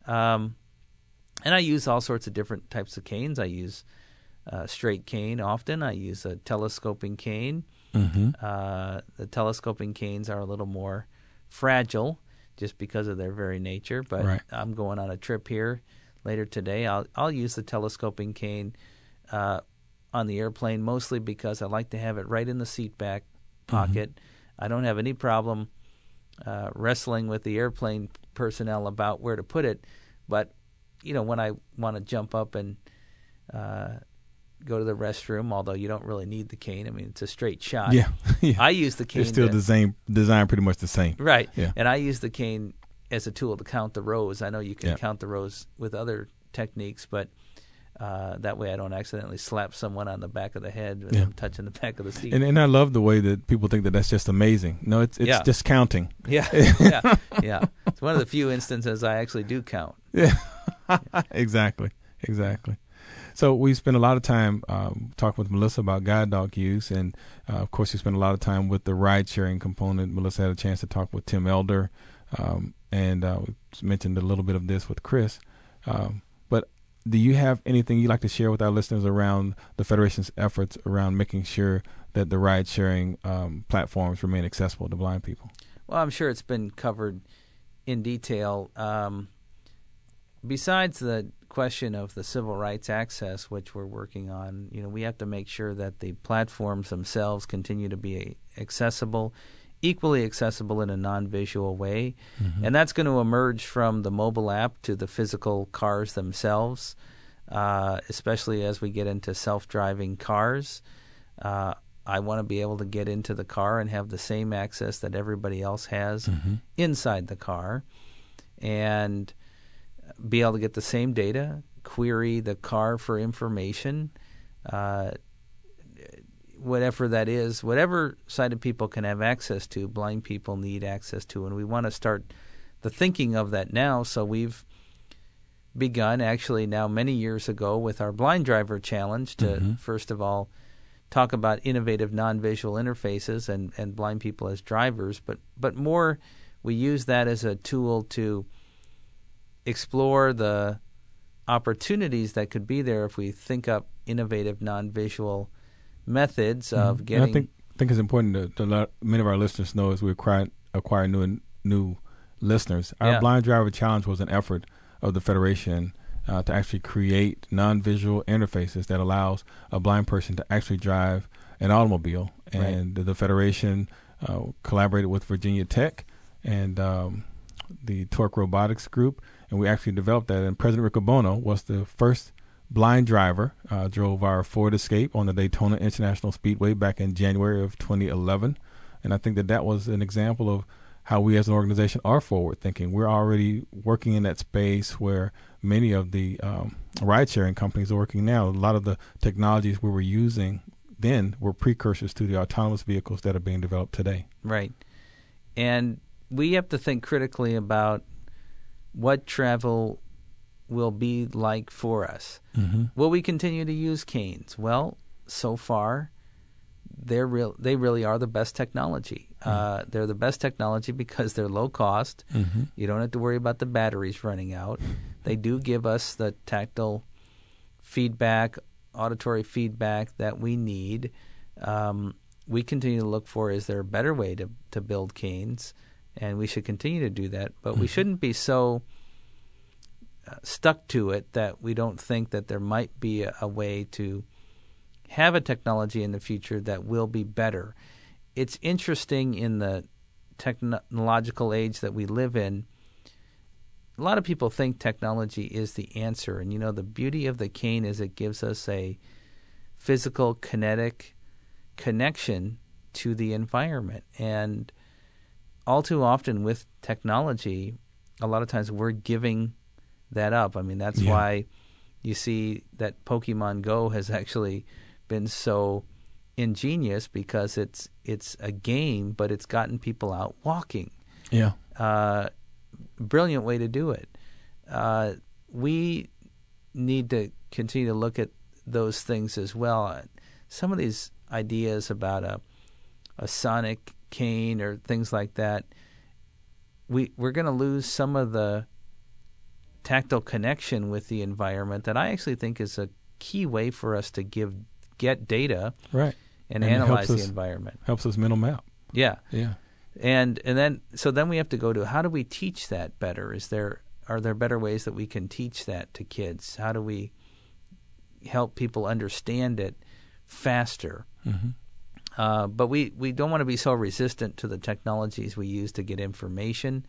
And I use all sorts of different types of canes. I use straight cane often. I use a telescoping cane. The telescoping canes are a little more fragile just because of their very nature. But I'm going on a trip here later today. I'll use the telescoping cane on the airplane, mostly because I like to have it right in the seat back pocket. I don't have any problem wrestling with the airplane personnel about where to put it. But, when I want to jump up and go to the restroom, although you don't really need the cane. I mean, it's a straight shot. Yeah. I use the cane. It's still designed pretty much the same. Right. Yeah. And I use the cane as a tool to count the rows. I know you can count the rows with other techniques, but that way I don't accidentally slap someone on the back of the head when I'm touching the back of the seat. And I love the way that people think that that's just amazing. No, it's just counting. Yeah. It's one of the few instances I actually do count. Yeah. Exactly. So we spent a lot of time talking with Melissa about guide dog use, and of course you spent a lot of time with the ride-sharing component. Melissa had a chance to talk with Tim Elder, and we mentioned a little bit of this with Chris. But do you have anything you'd like to share with our listeners around the Federation's efforts around making sure that the ride-sharing platforms remain accessible to blind people? Well, I'm sure it's been covered in detail. Besides the question of the civil rights access, which we're working on, we have to make sure that the platforms themselves continue to be accessible, equally accessible in a non-visual way. And that's going to emerge from the mobile app to the physical cars themselves, especially as we get into self-driving cars. I want to be able to get into the car and have the same access that everybody else has inside the car, and be able to get the same data, query the car for information, whatever that is, whatever sighted people can have access to, blind people need access to. And we want to start the thinking of that now. So we've begun actually now many years ago with our Blind Driver Challenge to first of all talk about innovative non-visual interfaces and blind people as drivers, but more we use that as a tool to explore the opportunities that could be there if we think up innovative non-visual methods of getting. And I think it's important to let many of our listeners know as we acquire new listeners. Our Blind Driver Challenge was an effort of the Federation to actually create non-visual interfaces that allows a blind person to actually drive an automobile. And the Federation collaborated with Virginia Tech and the Torque Robotics Group, and we actually developed that. And President Riccobono was the first blind driver, drove our Ford Escape on the Daytona International Speedway back in January of 2011. And I think that was an example of how we as an organization are forward-thinking. We're already working in that space where many of the ride-sharing companies are working now. A lot of the technologies we were using then were precursors to the autonomous vehicles that are being developed today. Right. And we have to think critically about what travel will be like for us. Mm-hmm. Will we continue to use canes? Well, so far, they really are the best technology. They're the best technology because they're low cost. Mm-hmm. You don't have to worry about the batteries running out. They do give us the tactile feedback, auditory feedback that we need. We continue to look for, is there a better way to build canes? And we should continue to do that. But we shouldn't be so stuck to it that we don't think that there might be a way to have a technology in the future that will be better. It's interesting in the technological age that we live in. A lot of people think technology is the answer. And, the beauty of the cane is it gives us a physical, kinetic connection to the environment. And all too often with technology, a lot of times we're giving that up. I mean, that's why you see that Pokemon Go has actually been so ingenious, because it's a game, but it's gotten people out walking. Yeah. Brilliant way to do it. We need to continue to look at those things as well. Some of these ideas about a sonic cane or things like that, we're going to lose some of the tactile connection with the environment that I actually think is a key way for us to get data and analyze the environment. Helps us mental map. Yeah. Yeah. And then we have to go to, how do we teach that better? Are there better ways that we can teach that to kids? How do we help people understand it faster? Mm-hmm. But we don't want to be so resistant to the technologies we use to get information.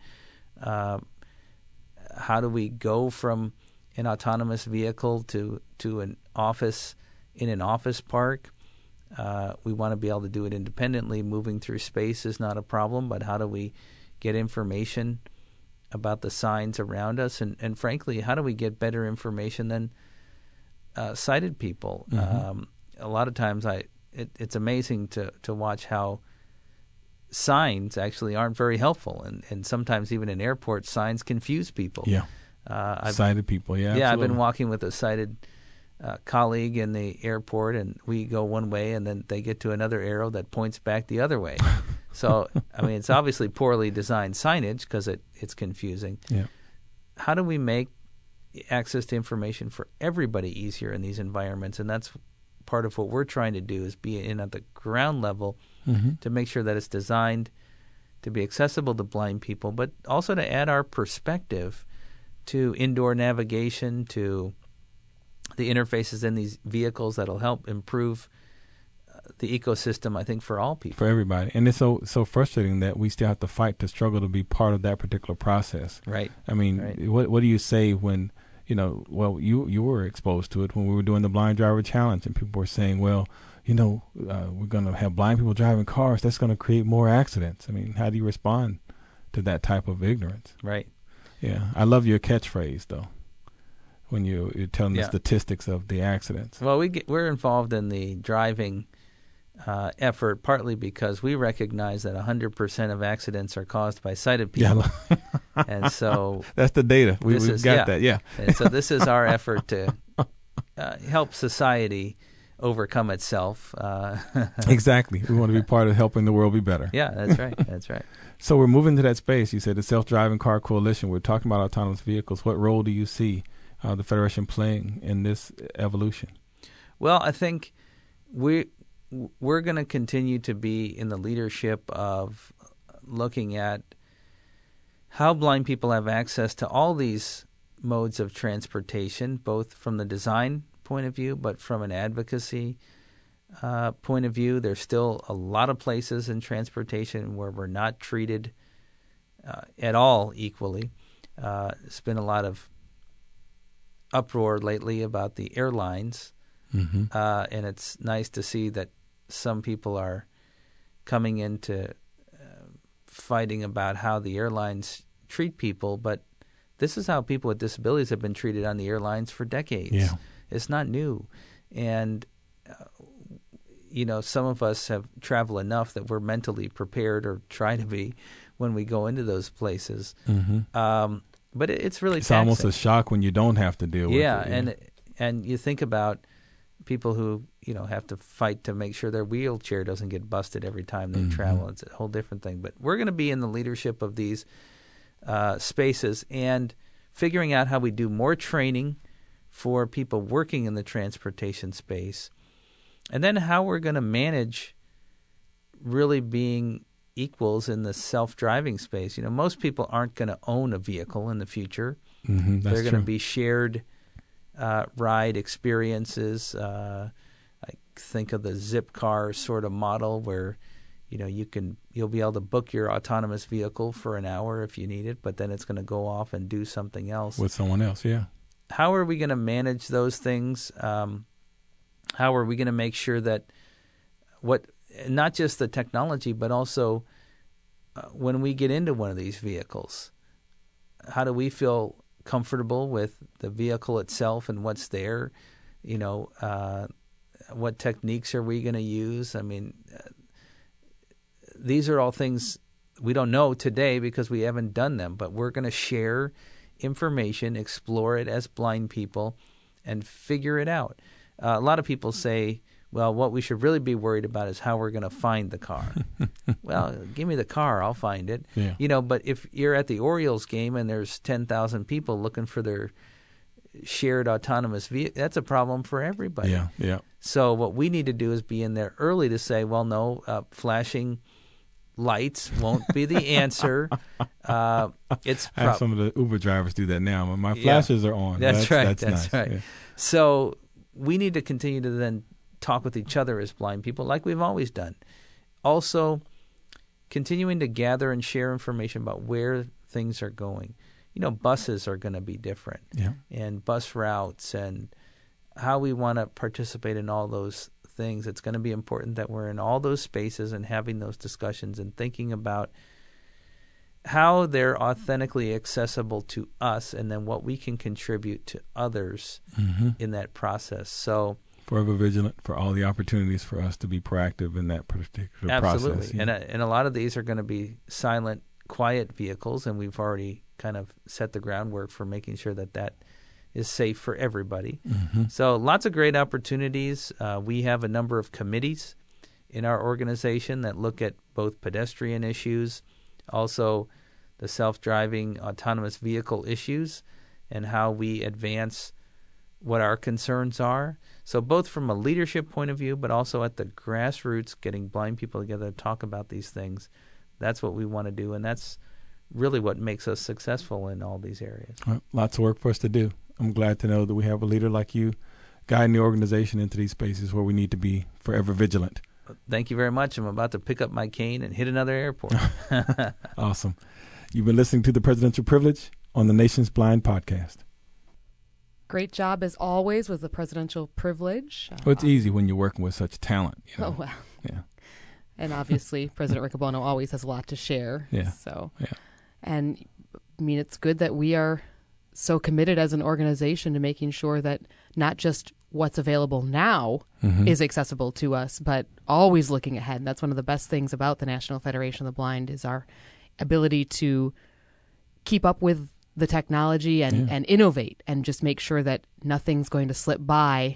How do we go from an autonomous vehicle to an office in an office park? We want to be able to do it independently. Moving through space is not a problem, but how do we get information about the signs around us? And frankly, how do we get better information than sighted people? Mm-hmm. A lot of times it's amazing to watch how signs actually aren't very helpful. And sometimes even in airports, signs confuse people. Yeah. Sighted people, yeah. Yeah, absolutely. I've been walking with a sighted colleague in the airport, and we go one way, and then they get to another arrow that points back the other way. So, I mean, it's obviously poorly designed signage because it's confusing. Yeah. How do we make access to information for everybody easier in these environments? And that's part of what we're trying to do, is be in at the ground level to make sure that it's designed to be accessible to blind people, but also to add our perspective to indoor navigation, to the interfaces in these vehicles that'll help improve the ecosystem, I think, for all people. For everybody. And it's so frustrating that we still have to fight to struggle to be part of that particular process. Right. I mean, what do you say when, you were exposed to it when we were doing the Blind Driver Challenge, and people were saying, well, we're going to have blind people driving cars. That's going to create more accidents. I mean, how do you respond to that type of ignorance? Right. Yeah. I love your catchphrase, though, when you're telling the statistics of the accidents. Well, we're involved in the driving effort partly because we recognize that 100% of accidents are caused by sighted people. Yeah. And so that's the data. We've got that, yeah. And so this is our effort to help society overcome itself. Exactly. We want to be part of helping the world be better. Yeah, that's right. That's right. So we're moving to that space. You said the Self-Driving Car Coalition. We're talking about autonomous vehicles. What role do you see the Federation playing in this evolution? Well, I think we're going to continue to be in the leadership of looking at how blind people have access to all these modes of transportation, both from the design point of view, but from an advocacy point of view. There's still a lot of places in transportation where we're not treated at all equally. There's been a lot of uproar lately about the airlines, and it's nice to see that some people are coming into fighting about how the airlines treat people, but this is how people with disabilities have been treated on the airlines for decades. Yeah. It's not new. And, some of us have traveled enough that we're mentally prepared or try to be when we go into those places. But it's really It's taxing. almost a shock when you don't have to deal with it. Yeah, and you think about people who have to fight to make sure their wheelchair doesn't get busted every time they travel. It's a whole different thing. But we're going to be in the leadership of these spaces and figuring out how we do more training for people working in the transportation space, and then how we're going to manage really being equals in the self-driving space. Most people aren't going to own a vehicle in the future. They're going to be shared ride experiences. I think of the Zipcar sort of model where you'll be able to book your autonomous vehicle for an hour if you need it, but then it's going to go off and do something else with someone else. Yeah. How are we going to manage those things? How are we going to make sure that not just the technology, but also when we get into one of these vehicles, how do we feel comfortable with the vehicle itself and what's there? What techniques are we going to use? I mean, these are all things we don't know today because we haven't done them, but we're going to share information, explore it as blind people, and figure it out. A lot of people say, well, what we should really be worried about is how we're going to find the car. Well, give me the car, I'll find it. Yeah. But if you're at the Orioles game and there's 10,000 people looking for their shared autonomous vehicle, that's a problem for everybody. Yeah. So what we need to do is be in there early to say, well, no, flashing lights won't be the answer. I have some of the Uber drivers do that now. My flashes are on. That's right. That's nice. Right. Yeah. So we need to continue to then talk with each other as blind people like we've always done. Also, continuing to gather and share information about where things are going. Buses are going to be different. Yeah. And bus routes and how we want to participate in all those things. It's going to be important that we're in all those spaces and having those discussions and thinking about how they're authentically accessible to us and then what we can contribute to others in that process. So forever vigilant for all the opportunities for us to be proactive in that particular absolutely. process. Yeah. And a lot of these are going to be silent, quiet vehicles, and we've already kind of set the groundwork for making sure that is safe for everybody. So lots of great opportunities. We have a number of committees in our organization that look at both pedestrian issues, also the self-driving autonomous vehicle issues, and how we advance what our concerns are. So both from a leadership point of view, but also at the grassroots, getting blind people together to talk about these things. That's what we want to do, and that's really what makes us successful in all these areas. Well, lots of work for us to do. I'm glad to know that we have a leader like you guiding the organization into these spaces where we need to be forever vigilant. Thank you very much. I'm about to pick up my cane and hit another airport. Awesome. You've been listening to The Presidential Privilege on the Nation's Blind Podcast. Great job, as always, with The Presidential Privilege. Well, it's easy when you're working with such talent. Oh, wow. Yeah. And obviously, President Riccobono always has a lot to share. Yeah. So, yeah. And, I mean, it's good that we are so committed as an organization to making sure that not just what's available now is accessible to us, but always looking ahead. And that's one of the best things about the National Federation of the Blind is our ability to keep up with the technology and innovate and just make sure that nothing's going to slip by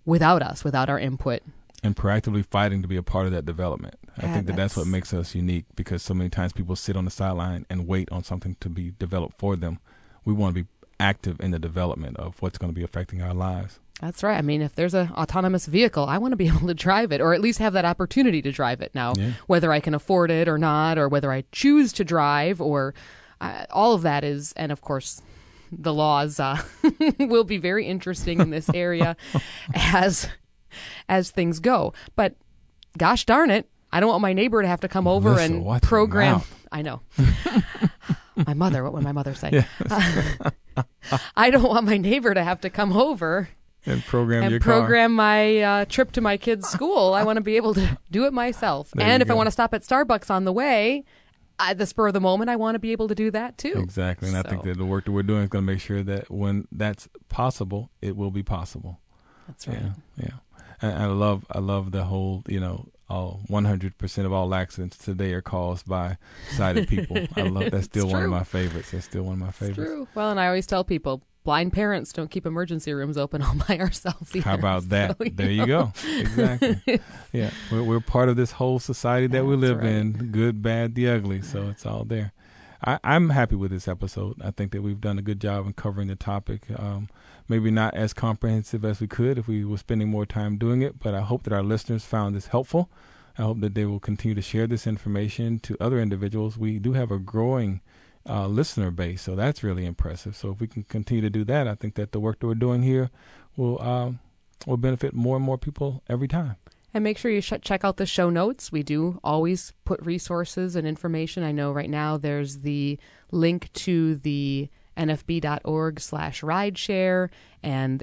without us, without our input. And proactively fighting to be a part of that development. I think that's what makes us unique, because so many times people sit on the sideline and wait on something to be developed for them. We want to be active in the development of what's going to be affecting our lives. That's right. I mean, if there's an autonomous vehicle, I want to be able to drive it, or at least have that opportunity to drive it. Now, whether I can afford it or not, or whether I choose to drive, or all of that is, and of course, the laws will be very interesting in this area as things go. But gosh darn it, I don't want my neighbor to have to come over and program. I know. My mother, what would my mother say? Yeah. I don't want my neighbor to have to come over and program my trip to my kid's school. I want to be able to do it myself. And if I want to stop at Starbucks on the way, at the spur of the moment, I want to be able to do that too. Exactly. And I think that the work that we're doing is going to make sure that when that's possible, it will be possible. That's right. Yeah. And I love the whole, 100% of all accidents today are caused by sighted people. I love that's still one of my favorites. That's still one of my favorites. It's true. Well, and I always tell people, blind parents don't keep emergency rooms open all by ourselves either. How about that? So, there you go. Exactly. Yeah. We're part of this whole society that we live in, good, bad, the ugly. So it's all there. I'm happy with this episode. I think that we've done a good job in covering the topic. Maybe not as comprehensive as we could if we were spending more time doing it, but I hope that our listeners found this helpful. I hope that they will continue to share this information to other individuals. We do have a growing listener base, so that's really impressive. So if we can continue to do that, I think that the work that we're doing here will benefit more and more people every time. And make sure you check out the show notes. We do always put resources and information. I know right now there's the link to the nfb.org/rideshare and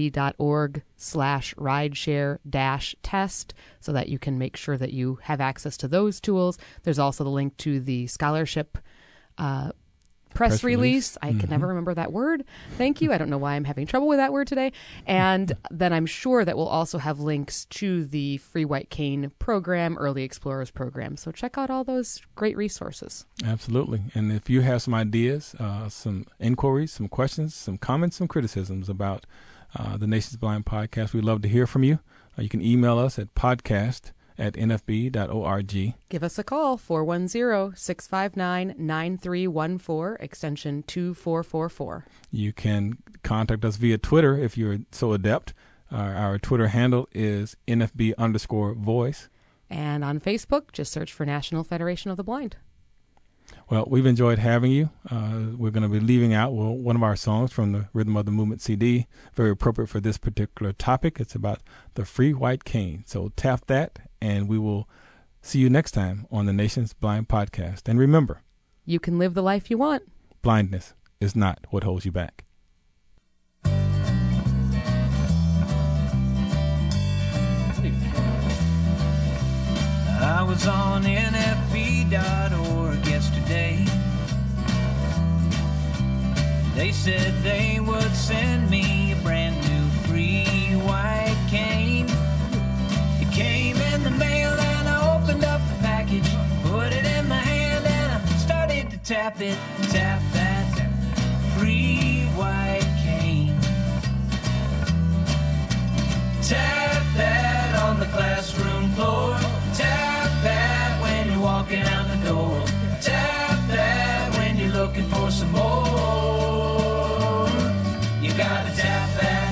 nfb.org/rideshare-test so that you can make sure that you have access to those tools. There's also the link to the scholarship press release. I can never remember that word. Thank you. I don't know why I'm having trouble with that word today. And then I'm sure that we'll also have links to the Free White Cane program, Early Explorers program. So check out all those great resources. Absolutely. And if you have some ideas, some inquiries, some questions, some comments, some criticisms about the Nation's Blind Podcast, we'd love to hear from you. You can email us at podcast@nfb.org. Give us a call, 410-659-9314, extension 2444. You can contact us via Twitter if you're so adept. Our Twitter handle is NFB_voice. And on Facebook, just search for National Federation of the Blind. Well, we've enjoyed having you. We're going to be leaving out one of our songs from the Rhythm of the Movement CD, very appropriate for this particular topic. It's about the Free White Cane. So tap that, and we will see you next time on the Nation's Blind Podcast. And remember, you can live the life you want. Blindness is not what holds you back. I was on NFB.org yesterday. They said they would send me a brand new free white cane. It came in the mail and I opened up the package, put it in my hand and I started to tap it, tap that free white cane. Tap that on the classroom floor. Tap that when you're walking out the door. Tap that when you're looking for some more. You gotta tap that.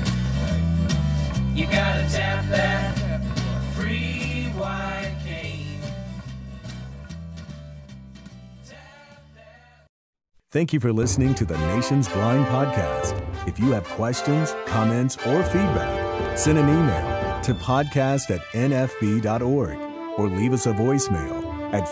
You gotta tap that free white cane. Thank you for listening to the Nation's Blind Podcast. If you have questions, comments, or feedback, send an email to podcast@nfb.org or leave us a voicemail at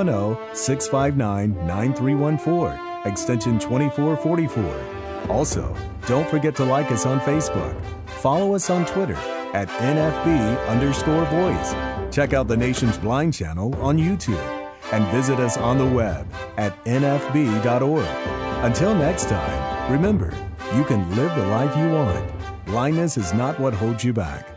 410-659-9314, extension 2444. Also, don't forget to like us on Facebook. Follow us on Twitter at NFB_voice. Check out the Nation's Blind channel on YouTube and visit us on the web at nfb.org. Until next time, remember, you can live the life you want. Blindness is not what holds you back.